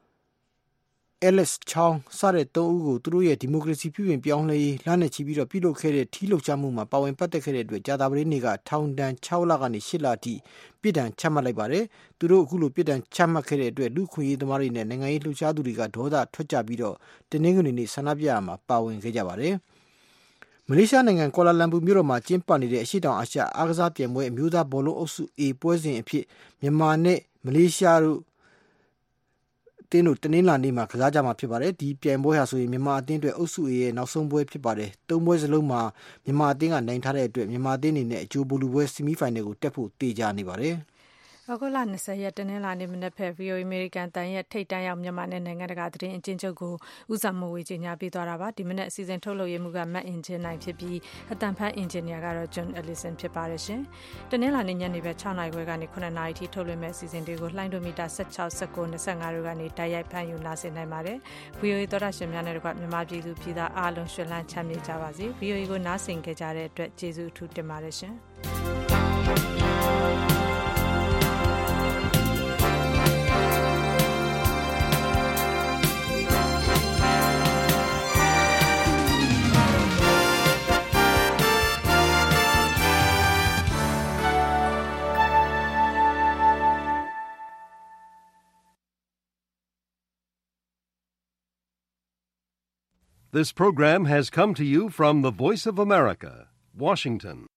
Alice Chong စတဲ့3ဦးကိုသူတို့ရဲ့ဒီမိုကရေစီပြုပြင်ပြောင်းလဲရေးလမ်းနဲ့ချီပြီးတော့ပြုလုပ်ခဲ့တဲ့ထီးလှုပ်ရှားမှုမှာပါဝင်ပတ်သက်ခဲ့တဲ့အတွက်ကြာသပတေးနေ့ကထောင်ဒဏ်6လကနေ8လအထိပြစ်ဒဏ်ချမှတ်လိုက်ပါတယ်။သူတို့အခုလိုပြစ်ဒဏ်ချမှတ်ခဲ့တဲ့အတွက်လူခွင့်ရေးသမားတွေနဲ့နိုင်ငံရေးလှုပ်ရှားသူတွေကဒေါသထွက်ကြပြီးတော့တနင်္ဂနွေနေ့ဆန္ဒပြရမှာပါဝင်ခဲ့ကြပါတယ်။မလေးရှားနိုင်ငံကွာလာလမ်ပူမြို့တော်မှာကျင်းပနေတဲ့အရှေ့တောင်အာရှအားကစားပြိုင်ပွဲအမျိုးသားဘောလုံးအုပ်စု A ပွဲစဉ်အဖြစ်မြန်မာနဲ့မလေးရှားတို့တင်းတို့တနင်္လာနေ့မှာကစားကြမှာဖြစ်ပါတယ်ဒီပြိုင်ပွဲဟာဆိုရင်မြန်မာအသင်းအတွက်အုပ်စု A ရဲ့နောက်ဆုံးပွဲဖြစ်ပါတယ်၃ပွဲစလုံးမှာမြန်မာအသင်းကနိုင်ထားတဲ့အတွက်မြန်မာအသင်းအနေနဲ့အကျိုးဘောလုံးပွဲဆီမီဖိုင်နယ်ကိုတက်ဖို့တေချာနေပါတယ်အခုလ20ရက်တနင်္လာနေ့မနက်ဖက် VOA American တန်ရဲ့ထိတ်တန်းရောက်မြန်မာနဲ့နိုင်ငံတကာသတင်းအကျဉ်းချုပ်ကိုဦးဆောင်မဝေကြေညာပေးသွားတာပါဒီမနက်အစီအစဉ်ထုတ်လုပ်ရေးမှုကမတ်အင်ဂျင်နိုင်ဖြစ်ပြီးအတန်ဖန်အင်ဂျင်နီယာကတော့ John Ellison ဖြစ်ပါတယ်ရှင်တနင်္လာနေ့ညနေဘက်6နာရီခွဲကနေ9နာရီထိထုတ်လွှင့်မဲ့အစီအစဉ်တွေကိုလှိုင်းဒိုမီတာ16 19 25တို့ကနေတိုက်ရိုက်ဖမ်းယူနားဆင်နိုင်ပါတယ် VOA သောတာရှင်များနဲ့တကွမြန်မာပြည်သူပြည်သားအားလုံးရှင်လန်းချမ်းမြေ့ကြပါစေ VOA ကိုနားဆင်ကြတဲ့အတွက်ကျေးဇူးအထူးတင်ပါတယ်ရှင် This program has come to you from the Voice of America, Washington.